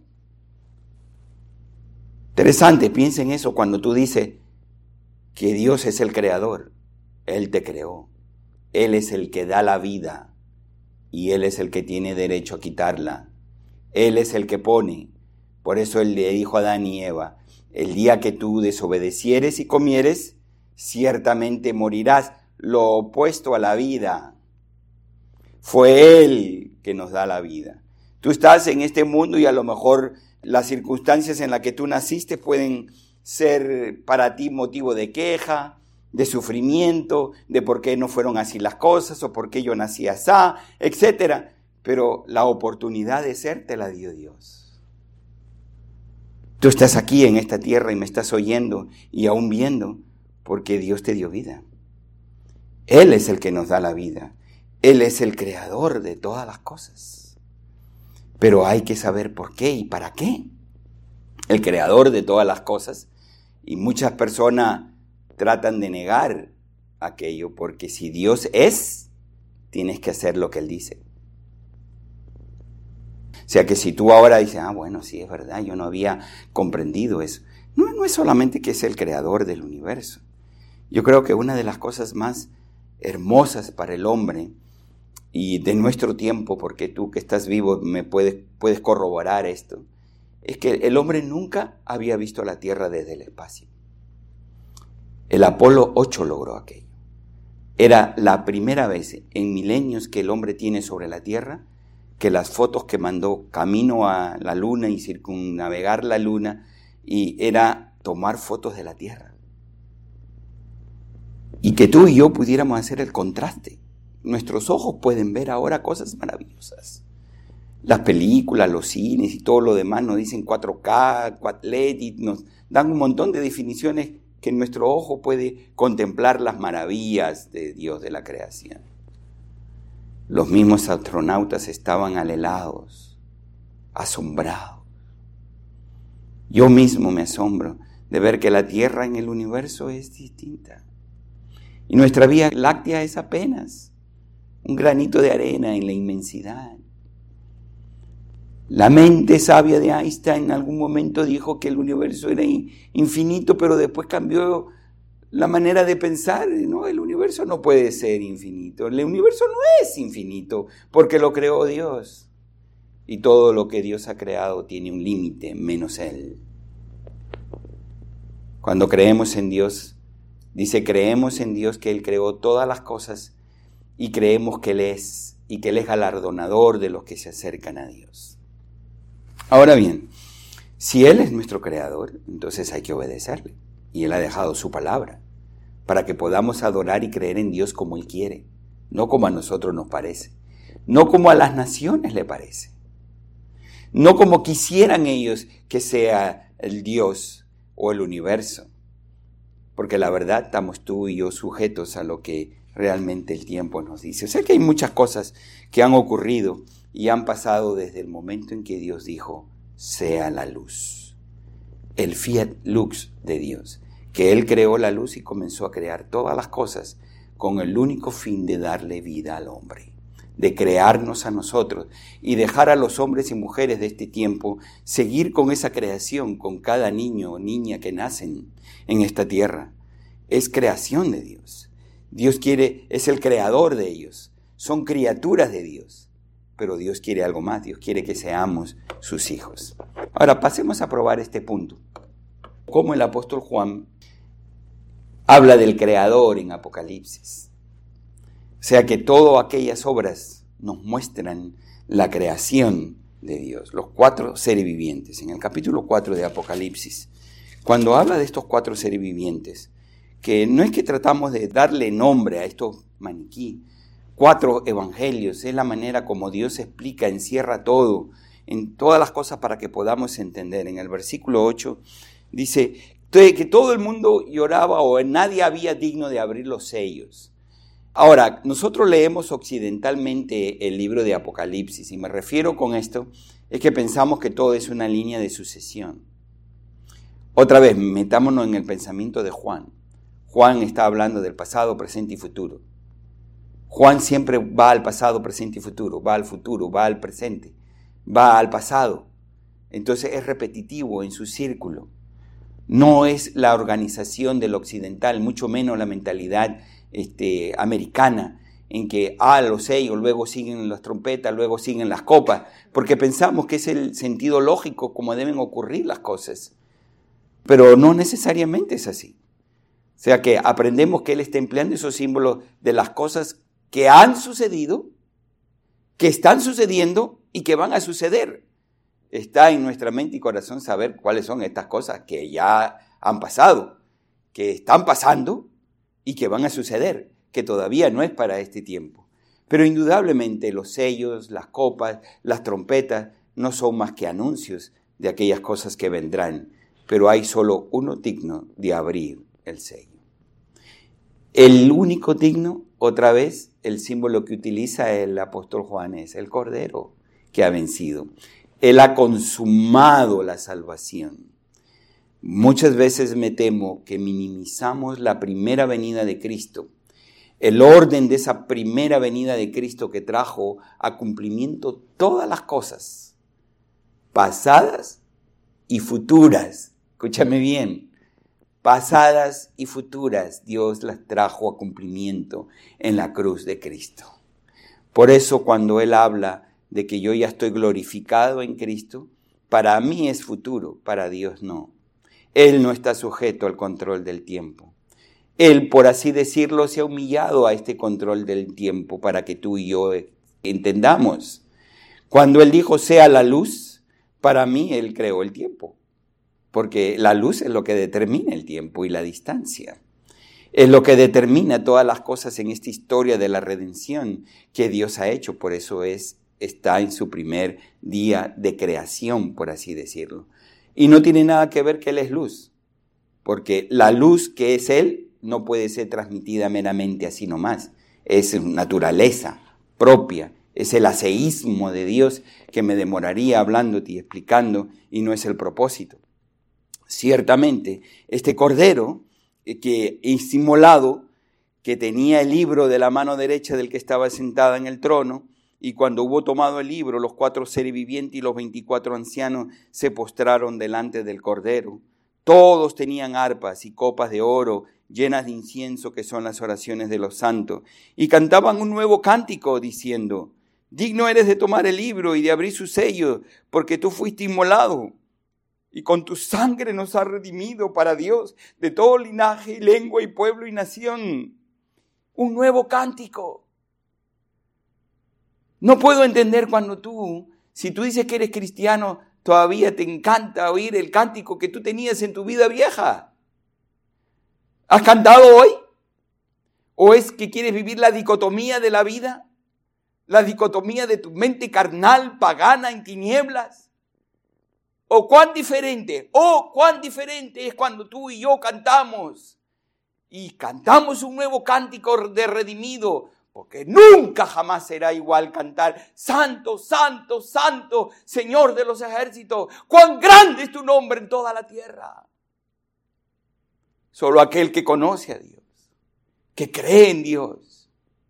Interesante, piensa en eso cuando tú dices que Dios es el creador. Él te creó. Él es el que da la vida y Él es el que tiene derecho a quitarla. Él es el que pone. Por eso Él le dijo a Adán y Eva, el día que tú desobedecieres y comieres, ciertamente morirás. Lo opuesto a la vida. Fue Él que nos da la vida. Tú estás en este mundo y a lo mejor las circunstancias en las que tú naciste pueden ser para ti motivo de queja, de sufrimiento, de por qué no fueron así las cosas o por qué yo nací así, etc. Pero la oportunidad de ser te la dio Dios. Tú estás aquí en esta tierra y me estás oyendo y aún viendo porque Dios te dio vida. Él es el que nos da la vida. Él es el creador de todas las cosas. Pero hay que saber por qué y para qué. El creador de todas las cosas. Y muchas personas tratan de negar aquello, porque si Dios es, tienes que hacer lo que Él dice. O sea que si tú ahora dices, bueno, sí es verdad, yo no había comprendido eso. no es solamente que es el creador del universo. Yo creo que una de las cosas más hermosas para el hombre y de nuestro tiempo, porque tú que estás vivo me puedes corroborar esto, es que el hombre nunca había visto la Tierra desde el espacio. El Apolo 8 logró aquello. Era la primera vez en milenios que el hombre tiene sobre la Tierra que las fotos que mandó camino a la Luna y circunnavegar la Luna y era tomar fotos de la Tierra. Y que tú y yo pudiéramos hacer el contraste. Nuestros ojos pueden ver ahora cosas maravillosas. Las películas, los cines y todo lo demás nos dicen 4K, QLED y nos dan un montón de definiciones que nuestro ojo puede contemplar las maravillas de Dios de la creación. Los mismos astronautas estaban alelados, asombrados. Yo mismo me asombro de ver que la Tierra en el universo es distinta. Y nuestra Vía Láctea es apenas un granito de arena en la inmensidad. La mente sabia de Einstein en algún momento dijo que el universo era infinito, pero después cambió la manera de pensar. No, el universo no puede ser infinito. El universo no es infinito porque lo creó Dios. Y todo lo que Dios ha creado tiene un límite, menos Él. Cuando creemos en Dios, dice, creemos en Dios que Él creó todas las cosas y creemos que Él es galardonador de los que se acercan a Dios. Ahora bien, si Él es nuestro creador, entonces hay que obedecerle. Y Él ha dejado su palabra para que podamos adorar y creer en Dios como Él quiere, no como a nosotros nos parece, no como a las naciones le parece, no como quisieran ellos que sea el Dios o el universo, porque la verdad estamos tú y yo sujetos a lo que realmente el tiempo nos dice. O sea que hay muchas cosas que han ocurrido y han pasado desde el momento en que Dios dijo, sea la luz. El fiat lux de Dios, que Él creó la luz y comenzó a crear todas las cosas con el único fin de darle vida al hombre, de crearnos a nosotros y dejar a los hombres y mujeres de este tiempo seguir con esa creación, con cada niño o niña que nacen en esta tierra. Es creación de Dios. Dios es el creador de ellos. Son criaturas de Dios. Pero Dios quiere algo más. Dios quiere que seamos sus hijos. Ahora pasemos a probar este punto. Cómo el apóstol Juan habla del creador en Apocalipsis. O sea que todas aquellas obras nos muestran la creación de Dios. Los 4 seres vivientes. En el capítulo 4 de Apocalipsis, cuando habla de estos 4 seres vivientes, que no es que tratamos de darle nombre a estos maniquí, 4 evangelios, es la manera como Dios explica, encierra todo, en todas las cosas para que podamos entender. En el versículo 8 dice que todo el mundo lloraba o nadie había digno de abrir los sellos. Ahora, nosotros leemos occidentalmente el libro de Apocalipsis y me refiero con esto, es que pensamos que todo es una línea de sucesión. Otra vez, metámonos en el pensamiento de Juan. Juan está hablando del pasado, presente y futuro. Juan siempre va al pasado, presente y futuro, va al futuro, va al presente, va al pasado. Entonces es repetitivo en su círculo. No es la organización del occidental, mucho menos la mentalidad americana, en que los sellos, luego siguen las trompetas, luego siguen las copas, porque pensamos que es el sentido lógico como deben ocurrir las cosas. Pero no necesariamente es así. O sea que aprendemos que Él está empleando esos símbolos de las cosas que han sucedido, que están sucediendo y que van a suceder. Está en nuestra mente y corazón saber cuáles son estas cosas que ya han pasado, que están pasando y que van a suceder, que todavía no es para este tiempo. Pero indudablemente los sellos, las copas, las trompetas no son más que anuncios de aquellas cosas que vendrán, pero hay solo uno digno de abrir el sello. El único digno, otra vez, el símbolo que utiliza el apóstol Juan es el Cordero que ha vencido. Él ha consumado la salvación. Muchas veces me temo que minimizamos la primera venida de Cristo, el orden de esa primera venida de Cristo que trajo a cumplimiento todas las cosas, pasadas y futuras, Escúchame bien. Pasadas y futuras, Dios las trajo a cumplimiento en la cruz de Cristo. Por eso cuando Él habla de que yo ya estoy glorificado en Cristo, para mí es futuro, para Dios no. Él no está sujeto al control del tiempo. Él, por así decirlo, se ha humillado a este control del tiempo para que tú y yo entendamos. Cuando Él dijo sea la luz, para mí Él creó el tiempo. Porque la luz es lo que determina el tiempo y la distancia. Es lo que determina todas las cosas en esta historia de la redención que Dios ha hecho. Por eso está en su primer día de creación, por así decirlo. Y no tiene nada que ver que Él es luz. Porque la luz que es Él no puede ser transmitida meramente así nomás. Es naturaleza propia. Es el aseísmo de Dios que me demoraría hablándote y explicando y no es el propósito. Ciertamente, este cordero que es inmolado, que tenía el libro de la mano derecha del que estaba sentada en el trono, y cuando hubo tomado el libro, los 4 seres vivientes y los 24 ancianos se postraron delante del cordero. Todos tenían arpas y copas de oro llenas de incienso, que son las oraciones de los santos, y cantaban un nuevo cántico diciendo: digno eres de tomar el libro y de abrir sus sellos, porque tú fuiste inmolado. Y con tu sangre nos has redimido para Dios de todo linaje y lengua y pueblo y nación. Un nuevo cántico. No puedo entender cuando si tú dices que eres cristiano, todavía te encanta oír el cántico que tú tenías en tu vida vieja. ¿Has cantado hoy? ¿O es que quieres vivir la dicotomía de la vida? La dicotomía de tu mente carnal, pagana, en tinieblas. Cuán diferente es cuando tú y yo cantamos. Y cantamos un nuevo cántico de redimido, porque nunca jamás será igual cantar: santo, santo, santo, Señor de los ejércitos, cuán grande es tu nombre en toda la tierra. Solo aquel que conoce a Dios, que cree en Dios.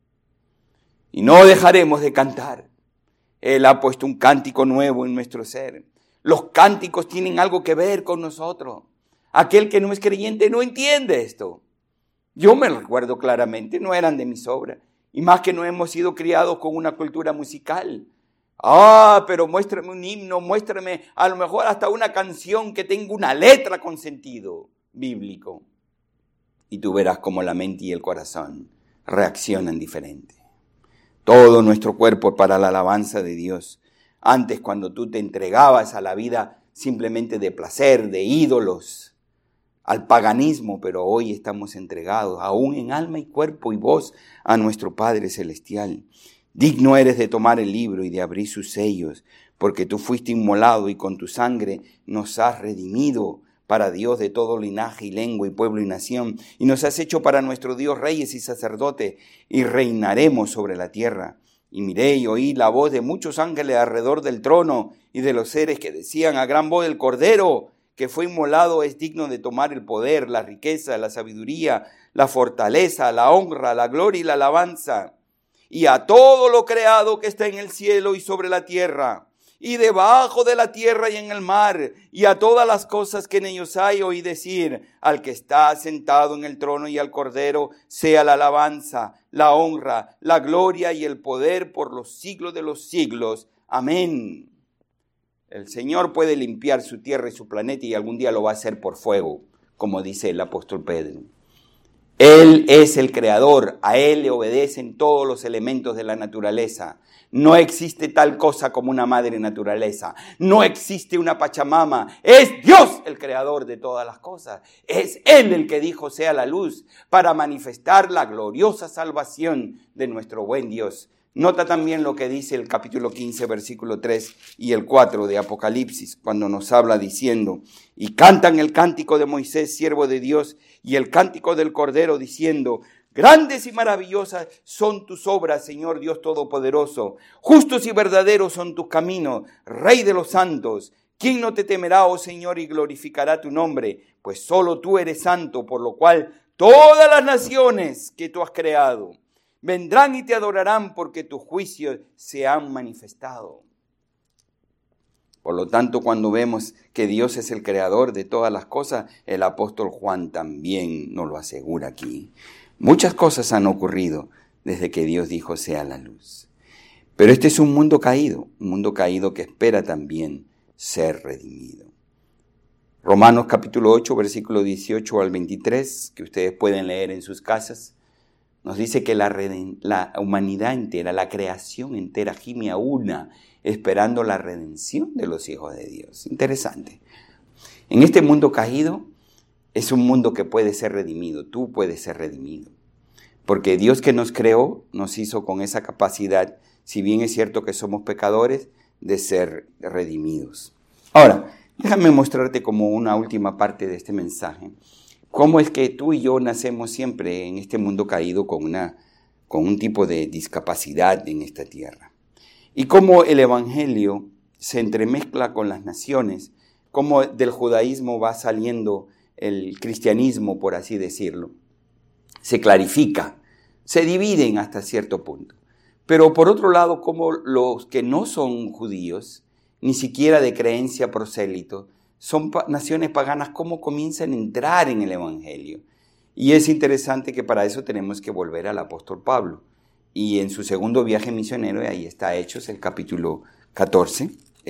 Y no dejaremos de cantar. Él ha puesto un cántico nuevo en nuestro ser. Los cánticos tienen algo que ver con nosotros. Aquel que no es creyente no entiende esto. Yo me recuerdo claramente, no eran de mi sobra. Y más que no hemos sido criados con una cultura musical. Pero muéstrame un himno, muéstrame a lo mejor hasta una canción que tenga una letra con sentido bíblico. Y tú verás cómo la mente y el corazón reaccionan diferente. Todo nuestro cuerpo para la alabanza de Dios. Antes, cuando tú te entregabas a la vida simplemente de placer, de ídolos, al paganismo, pero hoy estamos entregados, aún en alma y cuerpo y voz, a nuestro Padre Celestial. Digno eres de tomar el libro y de abrir sus sellos, porque tú fuiste inmolado y con tu sangre nos has redimido para Dios de todo linaje y lengua y pueblo y nación, y nos has hecho para nuestro Dios reyes y sacerdotes, y reinaremos sobre la tierra. Y miré y oí la voz de muchos ángeles alrededor del trono y de los seres que decían a gran voz: el Cordero que fue inmolado es digno de tomar el poder, la riqueza, la sabiduría, la fortaleza, la honra, la gloria y la alabanza. Y a todo lo creado que está en el cielo y sobre la tierra, y debajo de la tierra y en el mar, y a todas las cosas que en ellos hay, oí decir: al que está sentado en el trono y al Cordero sea la alabanza, la honra, la gloria y el poder por los siglos de los siglos. Amén. El Señor puede limpiar su tierra y su planeta y algún día lo va a hacer por fuego, como dice el apóstol Pedro. Él es el creador, a Él le obedecen todos los elementos de la naturaleza. No existe tal cosa como una madre naturaleza. No existe una Pachamama. Es Dios el creador de todas las cosas. Es Él el que dijo sea la luz para manifestar la gloriosa salvación de nuestro buen Dios. Nota también lo que dice el capítulo 15, versículo 3 y el 4 de Apocalipsis, cuando nos habla diciendo: y cantan el cántico de Moisés, siervo de Dios, y el cántico del Cordero, diciendo: grandes y maravillosas son tus obras, Señor Dios Todopoderoso. Justos y verdaderos son tus caminos, Rey de los santos. ¿Quién no te temerá, oh Señor, y glorificará tu nombre? Pues solo tú eres santo, por lo cual todas las naciones que tú has creado vendrán y te adorarán, porque tus juicios se han manifestado. Por lo tanto, cuando vemos que Dios es el creador de todas las cosas, el apóstol Juan también nos lo asegura aquí. Muchas cosas han ocurrido desde que Dios dijo sea la luz. Pero este es un mundo caído que espera también ser redimido. Romanos capítulo 8, versículo 18 al 23, que ustedes pueden leer en sus casas, nos dice que la humanidad entera, la creación entera gime a una, esperando la redención de los hijos de Dios. Interesante. En este mundo caído, es un mundo que puede ser redimido. Tú puedes ser redimido. Porque Dios que nos creó, nos hizo con esa capacidad, si bien es cierto que somos pecadores, de ser redimidos. Ahora, déjame mostrarte como una última parte de este mensaje, cómo es que tú y yo nacemos siempre en este mundo caído con un tipo de discapacidad en esta tierra. Y cómo el evangelio se entremezcla con las naciones, cómo del judaísmo va saliendo el cristianismo, por así decirlo. Se clarifica, se dividen hasta cierto punto. Pero por otro lado, como los que no son judíos, ni siquiera de creencia prosélito, son naciones paganas, cómo comienzan a entrar en el evangelio. Y es interesante que para eso tenemos que volver al apóstol Pablo. Y en su segundo viaje misionero, ahí está Hechos, el capítulo 14,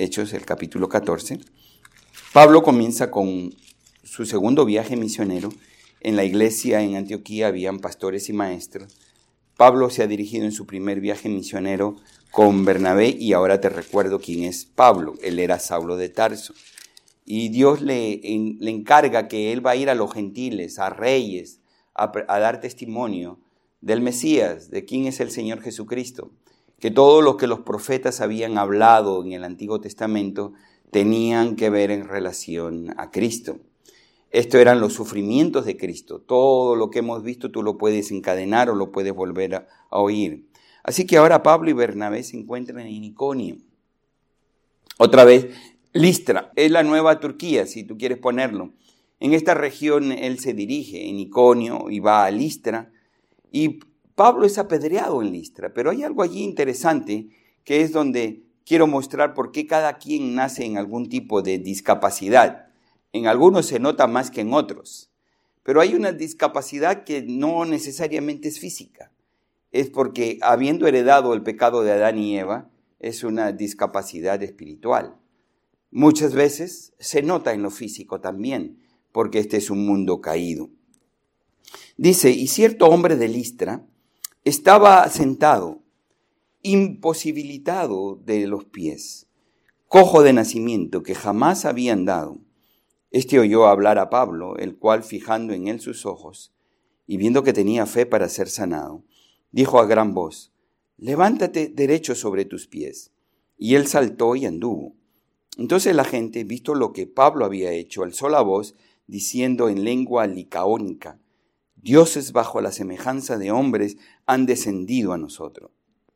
Pablo comienza con su segundo viaje misionero. En la iglesia en Antioquía habían pastores y maestros. Pablo se ha dirigido en su primer viaje misionero con Bernabé y ahora te recuerdo quién es Pablo. Él era Saulo de Tarso. Y Dios le encarga que él va a ir a los gentiles, a reyes, a dar testimonio del Mesías, de quién es el Señor Jesucristo. Que todo lo que los profetas habían hablado en el Antiguo Testamento tenían que ver en relación a Cristo. Estos eran los sufrimientos de Cristo. Todo lo que hemos visto tú lo puedes encadenar o lo puedes volver a oír. Así que ahora Pablo y Bernabé se encuentran en Iconio. Otra vez, Listra, es la nueva Turquía, si tú quieres ponerlo. En esta región él se dirige en Iconio y va a Listra. Y Pablo es apedreado en Listra. Pero hay algo allí interesante que es donde quiero mostrar por qué cada quien nace en algún tipo de discapacidad. En algunos se nota más que en otros, pero hay una discapacidad que no necesariamente es física. Es porque habiendo heredado el pecado de Adán y Eva, es una discapacidad espiritual. Muchas veces se nota en lo físico también, porque este es un mundo caído. Dice, y cierto hombre de Listra estaba sentado, imposibilitado de los pies, cojo de nacimiento, que jamás había andado. Este oyó hablar a Pablo, el cual, fijando en él sus ojos, y viendo que tenía fe para ser sanado, dijo a gran voz, levántate derecho sobre tus pies. Y él saltó y anduvo. Entonces la gente, visto lo que Pablo había hecho, alzó la voz, diciendo en lengua licaónica, dioses bajo la semejanza de hombres han descendido a nosotros.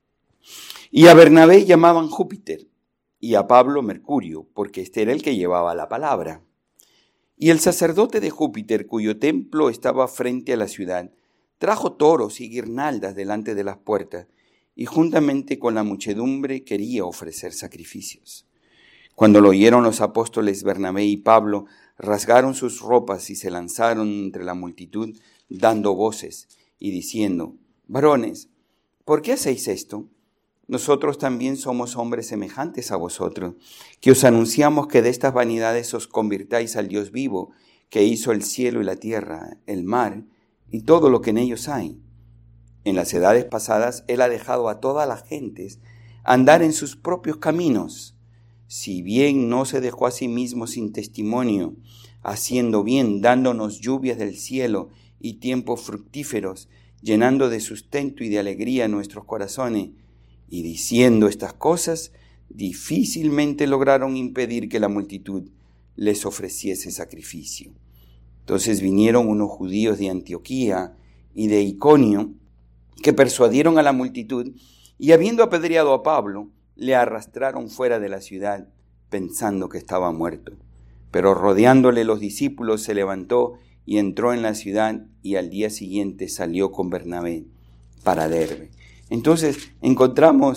Y a Bernabé llamaban Júpiter, y a Pablo Mercurio, porque este era el que llevaba la palabra. Y el sacerdote de Júpiter, cuyo templo estaba frente a la ciudad, trajo toros y guirnaldas delante de las puertas, y juntamente con la muchedumbre quería ofrecer sacrificios. Cuando lo oyeron los apóstoles Bernabé y Pablo, rasgaron sus ropas y se lanzaron entre la multitud, dando voces y diciendo, varones, ¿por qué hacéis esto? Nosotros también somos hombres semejantes a vosotros, que os anunciamos que de estas vanidades os convirtáis al Dios vivo, que hizo el cielo y la tierra, el mar y todo lo que en ellos hay. En las edades pasadas Él ha dejado a todas las gentes andar en sus propios caminos, si bien no se dejó a sí mismo sin testimonio, haciendo bien, dándonos lluvias del cielo y tiempos fructíferos, llenando de sustento y de alegría nuestros corazones. Y diciendo estas cosas, difícilmente lograron impedir que la multitud les ofreciese sacrificio. Entonces vinieron unos judíos de Antioquía y de Iconio, que persuadieron a la multitud, y habiendo apedreado a Pablo, le arrastraron fuera de la ciudad, pensando que estaba muerto. Pero rodeándole los discípulos, se levantó y entró en la ciudad, y al día siguiente salió con Bernabé para Derbe. Entonces encontramos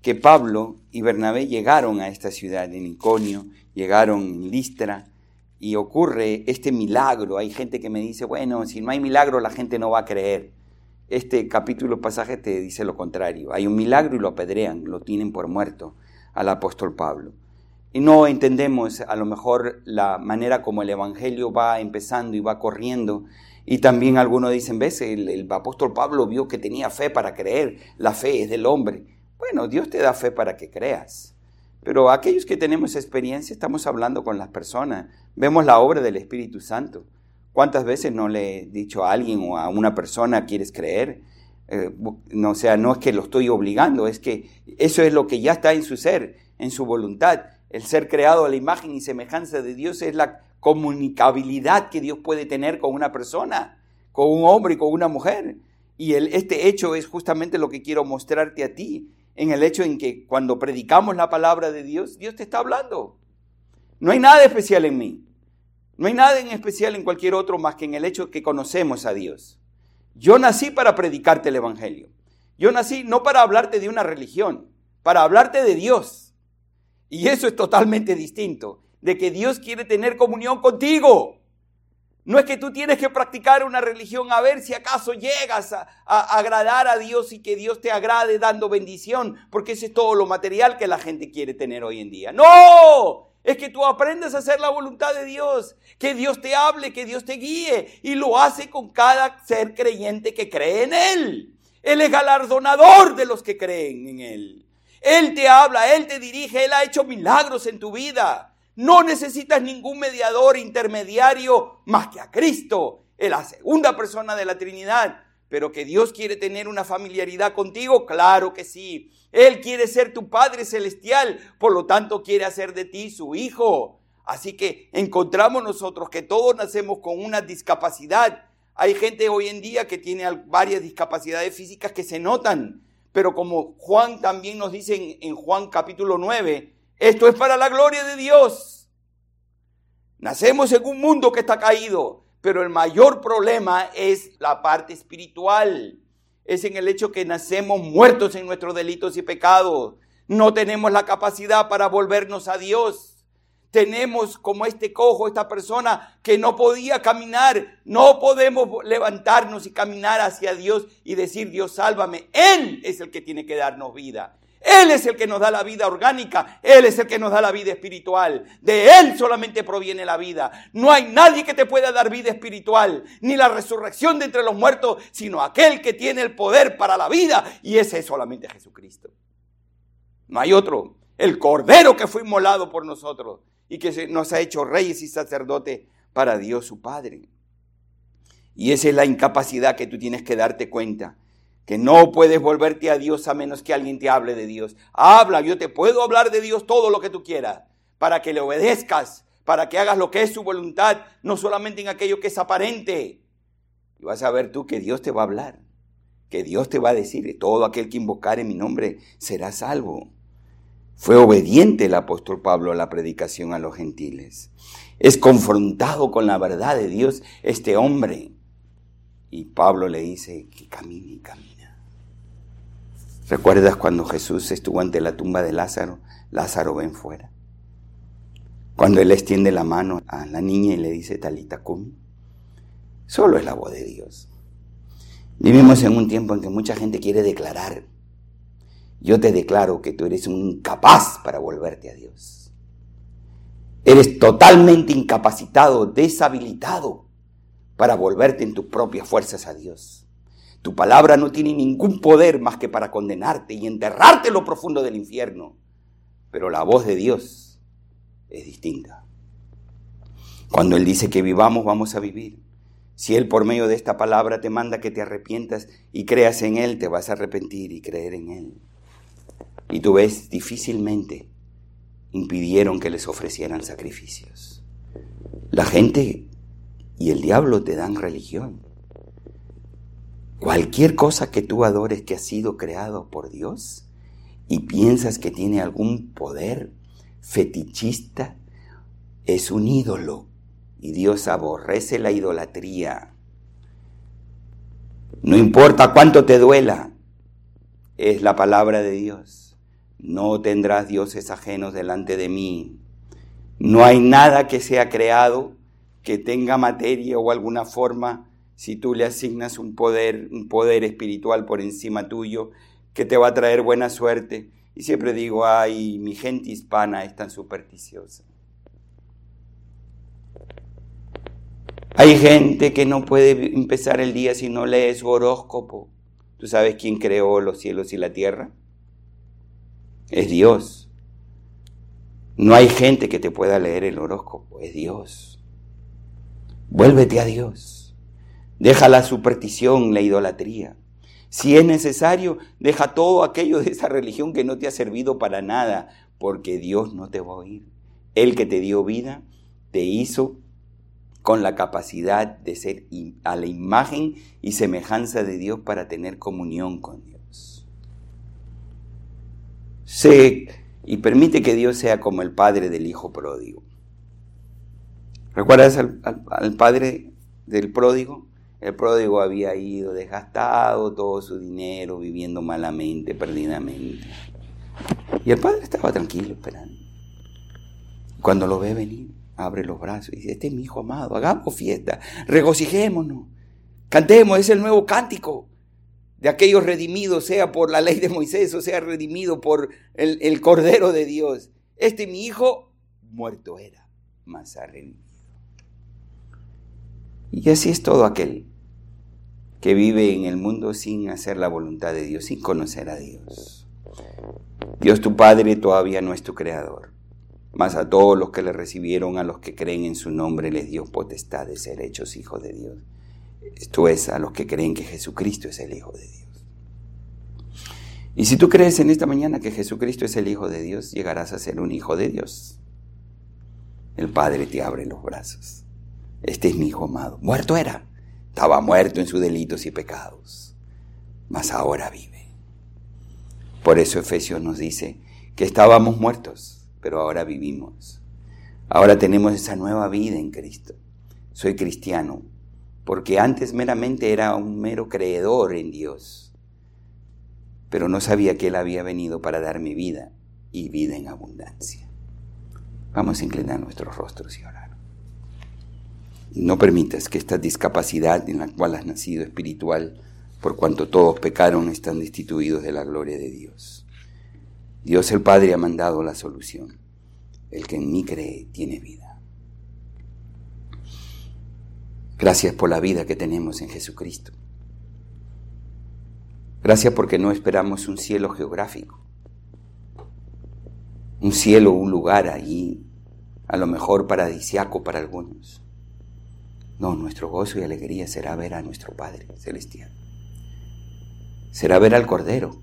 que Pablo y Bernabé llegaron a esta ciudad, en Iconio, llegaron en Listra, y ocurre este milagro. Hay gente que me dice, bueno, si no hay milagro la gente no va a creer. Este pasaje te dice lo contrario. Hay un milagro y lo apedrean, lo tienen por muerto al apóstol Pablo. Y no entendemos a lo mejor la manera como el evangelio va empezando y va corriendo. Y también algunos dicen, ves, el apóstol Pablo vio que tenía fe para creer. La fe es del hombre. Bueno, Dios te da fe para que creas. Pero aquellos que tenemos experiencia, estamos hablando con las personas. Vemos la obra del Espíritu Santo. ¿Cuántas veces no le he dicho a alguien o a una persona, ¿quieres creer? No es que lo estoy obligando, es que eso es lo que ya está en su ser, en su voluntad. El ser creado a la imagen y semejanza de Dios es la comunicabilidad que Dios puede tener con una persona, con un hombre y con una mujer. Y este hecho es justamente lo que quiero mostrarte a ti, en el hecho en que cuando predicamos la palabra de Dios, Dios te está hablando. No hay nada especial en mí. No hay nada en especial en cualquier otro más que en el hecho que conocemos a Dios. Yo nací para predicarte el evangelio. Yo nací no para hablarte de una religión, para hablarte de Dios. Y eso es totalmente distinto, de que Dios quiere tener comunión contigo. No es que tú tienes que practicar una religión a ver si acaso llegas a agradar a Dios y que Dios te agrade dando bendición, porque ese es todo lo material que la gente quiere tener hoy en día. ¡No! Es que tú aprendes a hacer la voluntad de Dios, que Dios te hable, que Dios te guíe, y lo hace con cada ser creyente que cree en Él. Él es galardonador de los que creen en Él. Él te habla, Él te dirige, Él ha hecho milagros en tu vida. No necesitas ningún mediador intermediario más que a Cristo, la segunda persona de la Trinidad. Pero que Dios quiere tener una familiaridad contigo, claro que sí. Él quiere ser tu Padre Celestial, por lo tanto quiere hacer de ti su hijo. Así que encontramos nosotros que todos nacemos con una discapacidad. Hay gente hoy en día que tiene varias discapacidades físicas que se notan. Pero como Juan también nos dice en Juan capítulo 9, esto es para la gloria de Dios. Nacemos en un mundo que está caído, pero el mayor problema es la parte espiritual. Es en el hecho que nacemos muertos en nuestros delitos y pecados. No tenemos la capacidad para volvernos a Dios. Tenemos como este cojo, esta persona que no podía caminar. No podemos levantarnos y caminar hacia Dios y decir, Dios, sálvame. Él es el que tiene que darnos vida. Él es el que nos da la vida orgánica, Él es el que nos da la vida espiritual. De Él solamente proviene la vida. No hay nadie que te pueda dar vida espiritual, ni la resurrección de entre los muertos, sino aquel que tiene el poder para la vida, y ese es solamente Jesucristo. No hay otro. El Cordero que fue inmolado por nosotros y que nos ha hecho reyes y sacerdotes para Dios su Padre. Y esa es la incapacidad que tú tienes que darte cuenta. Que no puedes volverte a Dios a menos que alguien te hable de Dios. Habla, yo te puedo hablar de Dios todo lo que tú quieras, para que le obedezcas, para que hagas lo que es su voluntad, no solamente en aquello que es aparente. Y vas a ver tú que Dios te va a hablar, que Dios te va a decir, todo aquel que invocare mi nombre será salvo. Fue obediente el apóstol Pablo a la predicación a los gentiles. Es confrontado con la verdad de Dios este hombre. Y Pablo le dice que camine y camina. ¿Recuerdas cuando Jesús estuvo ante la tumba de Lázaro? Lázaro, ven fuera. Cuando él extiende la mano a la niña y le dice, Talita cumi. Solo es la voz de Dios. Vivimos en un tiempo en que mucha gente quiere declarar. Yo te declaro que tú eres un incapaz para volverte a Dios. Eres totalmente incapacitado, deshabilitado para volverte en tus propias fuerzas a Dios. Tu palabra no tiene ningún poder más que para condenarte y enterrarte en lo profundo del infierno. Pero la voz de Dios es distinta. Cuando Él dice que vivamos, vamos a vivir. Si Él por medio de esta palabra te manda que te arrepientas y creas en Él, te vas a arrepentir y creer en Él. Y tú ves, difícilmente impidieron que les ofrecieran sacrificios. La gente y el diablo te dan religión. Cualquier cosa que tú adores que ha sido creado por Dios y piensas que tiene algún poder fetichista, es un ídolo. Y Dios aborrece la idolatría. No importa cuánto te duela, es la palabra de Dios. No tendrás dioses ajenos delante de mí. No hay nada que sea creado que tenga materia o alguna forma si tú le asignas un poder espiritual por encima tuyo que te va a traer buena suerte. Y siempre digo, ay, mi gente hispana es tan supersticiosa. Hay gente que no puede empezar el día si no lee su horóscopo. ¿Tú sabes quién creó los cielos y la tierra? Es Dios. No hay gente que te pueda leer el horóscopo, es Dios. Vuélvete a Dios. Deja la superstición, la idolatría. Si es necesario, deja todo aquello de esa religión que no te ha servido para nada, porque Dios no te va a oír. Él que te dio vida, te hizo con la capacidad de ser a la imagen y semejanza de Dios para tener comunión con Dios. Sé y permite que Dios sea como el padre del hijo pródigo. ¿Recuerdas al padre del pródigo? El pródigo había ido desgastado todo su dinero, viviendo malamente, perdidamente. Y el padre estaba tranquilo esperando. Cuando lo ve venir, abre los brazos y dice, este es mi hijo amado, hagamos fiesta, regocijémonos, cantemos, es el nuevo cántico de aquellos redimidos, sea por la ley de Moisés o sea redimido por el Cordero de Dios. Este mi hijo muerto era, mas ha revivido. Y así es todo aquel que vive en el mundo sin hacer la voluntad de Dios, sin conocer a Dios. Dios tu Padre todavía no es tu creador, mas a todos los que le recibieron, a los que creen en su nombre, les dio potestad de ser hechos hijos de Dios. Esto es, a los que creen que Jesucristo es el Hijo de Dios. Y si tú crees en esta mañana que Jesucristo es el Hijo de Dios, llegarás a ser un hijo de Dios. El Padre te abre los brazos. Este es mi hijo amado. Muerto era. Estaba muerto en sus delitos y pecados, mas ahora vive. Por eso Efesios nos dice que estábamos muertos, pero ahora vivimos. Ahora tenemos esa nueva vida en Cristo. Soy cristiano, porque antes meramente era un mero creedor en Dios, pero no sabía que Él había venido para darme vida y vida en abundancia. Vamos a inclinar nuestros rostros y orar. No permitas que esta discapacidad en la cual has nacido espiritual, por cuanto todos pecaron, están destituidos de la gloria de Dios. Dios el Padre ha mandado la solución. El que en mí cree tiene vida. Gracias por la vida que tenemos en Jesucristo. Gracias porque no esperamos un cielo geográfico. Un cielo, un lugar allí, a lo mejor paradisiaco para algunos. No, nuestro gozo y alegría será ver a nuestro Padre Celestial. Será ver al Cordero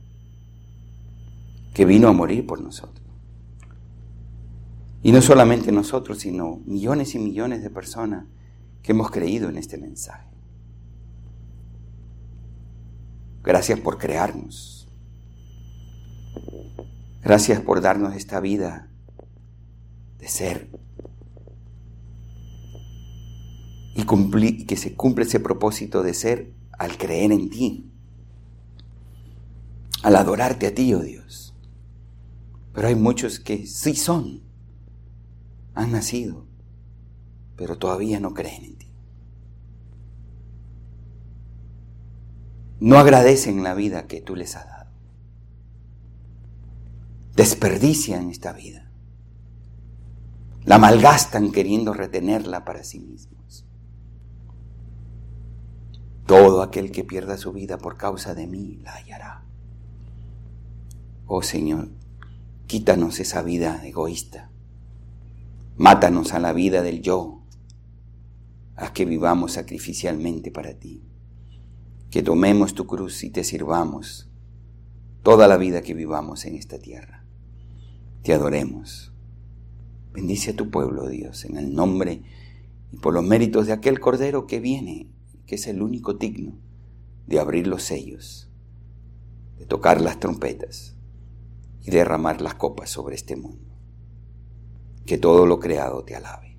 que vino a morir por nosotros. Y no solamente nosotros, sino millones y millones de personas que hemos creído en este mensaje. Gracias por crearnos. Gracias por darnos esta vida de ser. Y que se cumple ese propósito de ser al creer en ti, al adorarte a ti, oh Dios. Pero hay muchos que sí han nacido, pero todavía no creen en ti. No agradecen la vida que tú les has dado. Desperdician esta vida. La malgastan queriendo retenerla para sí mismos. Todo aquel que pierda su vida por causa de mí la hallará. Oh Señor, quítanos esa vida egoísta. Mátanos a la vida del yo. Haz que vivamos sacrificialmente para ti. Que tomemos tu cruz y te sirvamos toda la vida que vivamos en esta tierra. Te adoremos. Bendice a tu pueblo, Dios, en el nombre y por los méritos de aquel Cordero que viene, que es el único digno de abrir los sellos, de tocar las trompetas y derramar las copas sobre este mundo. Que todo lo creado te alabe.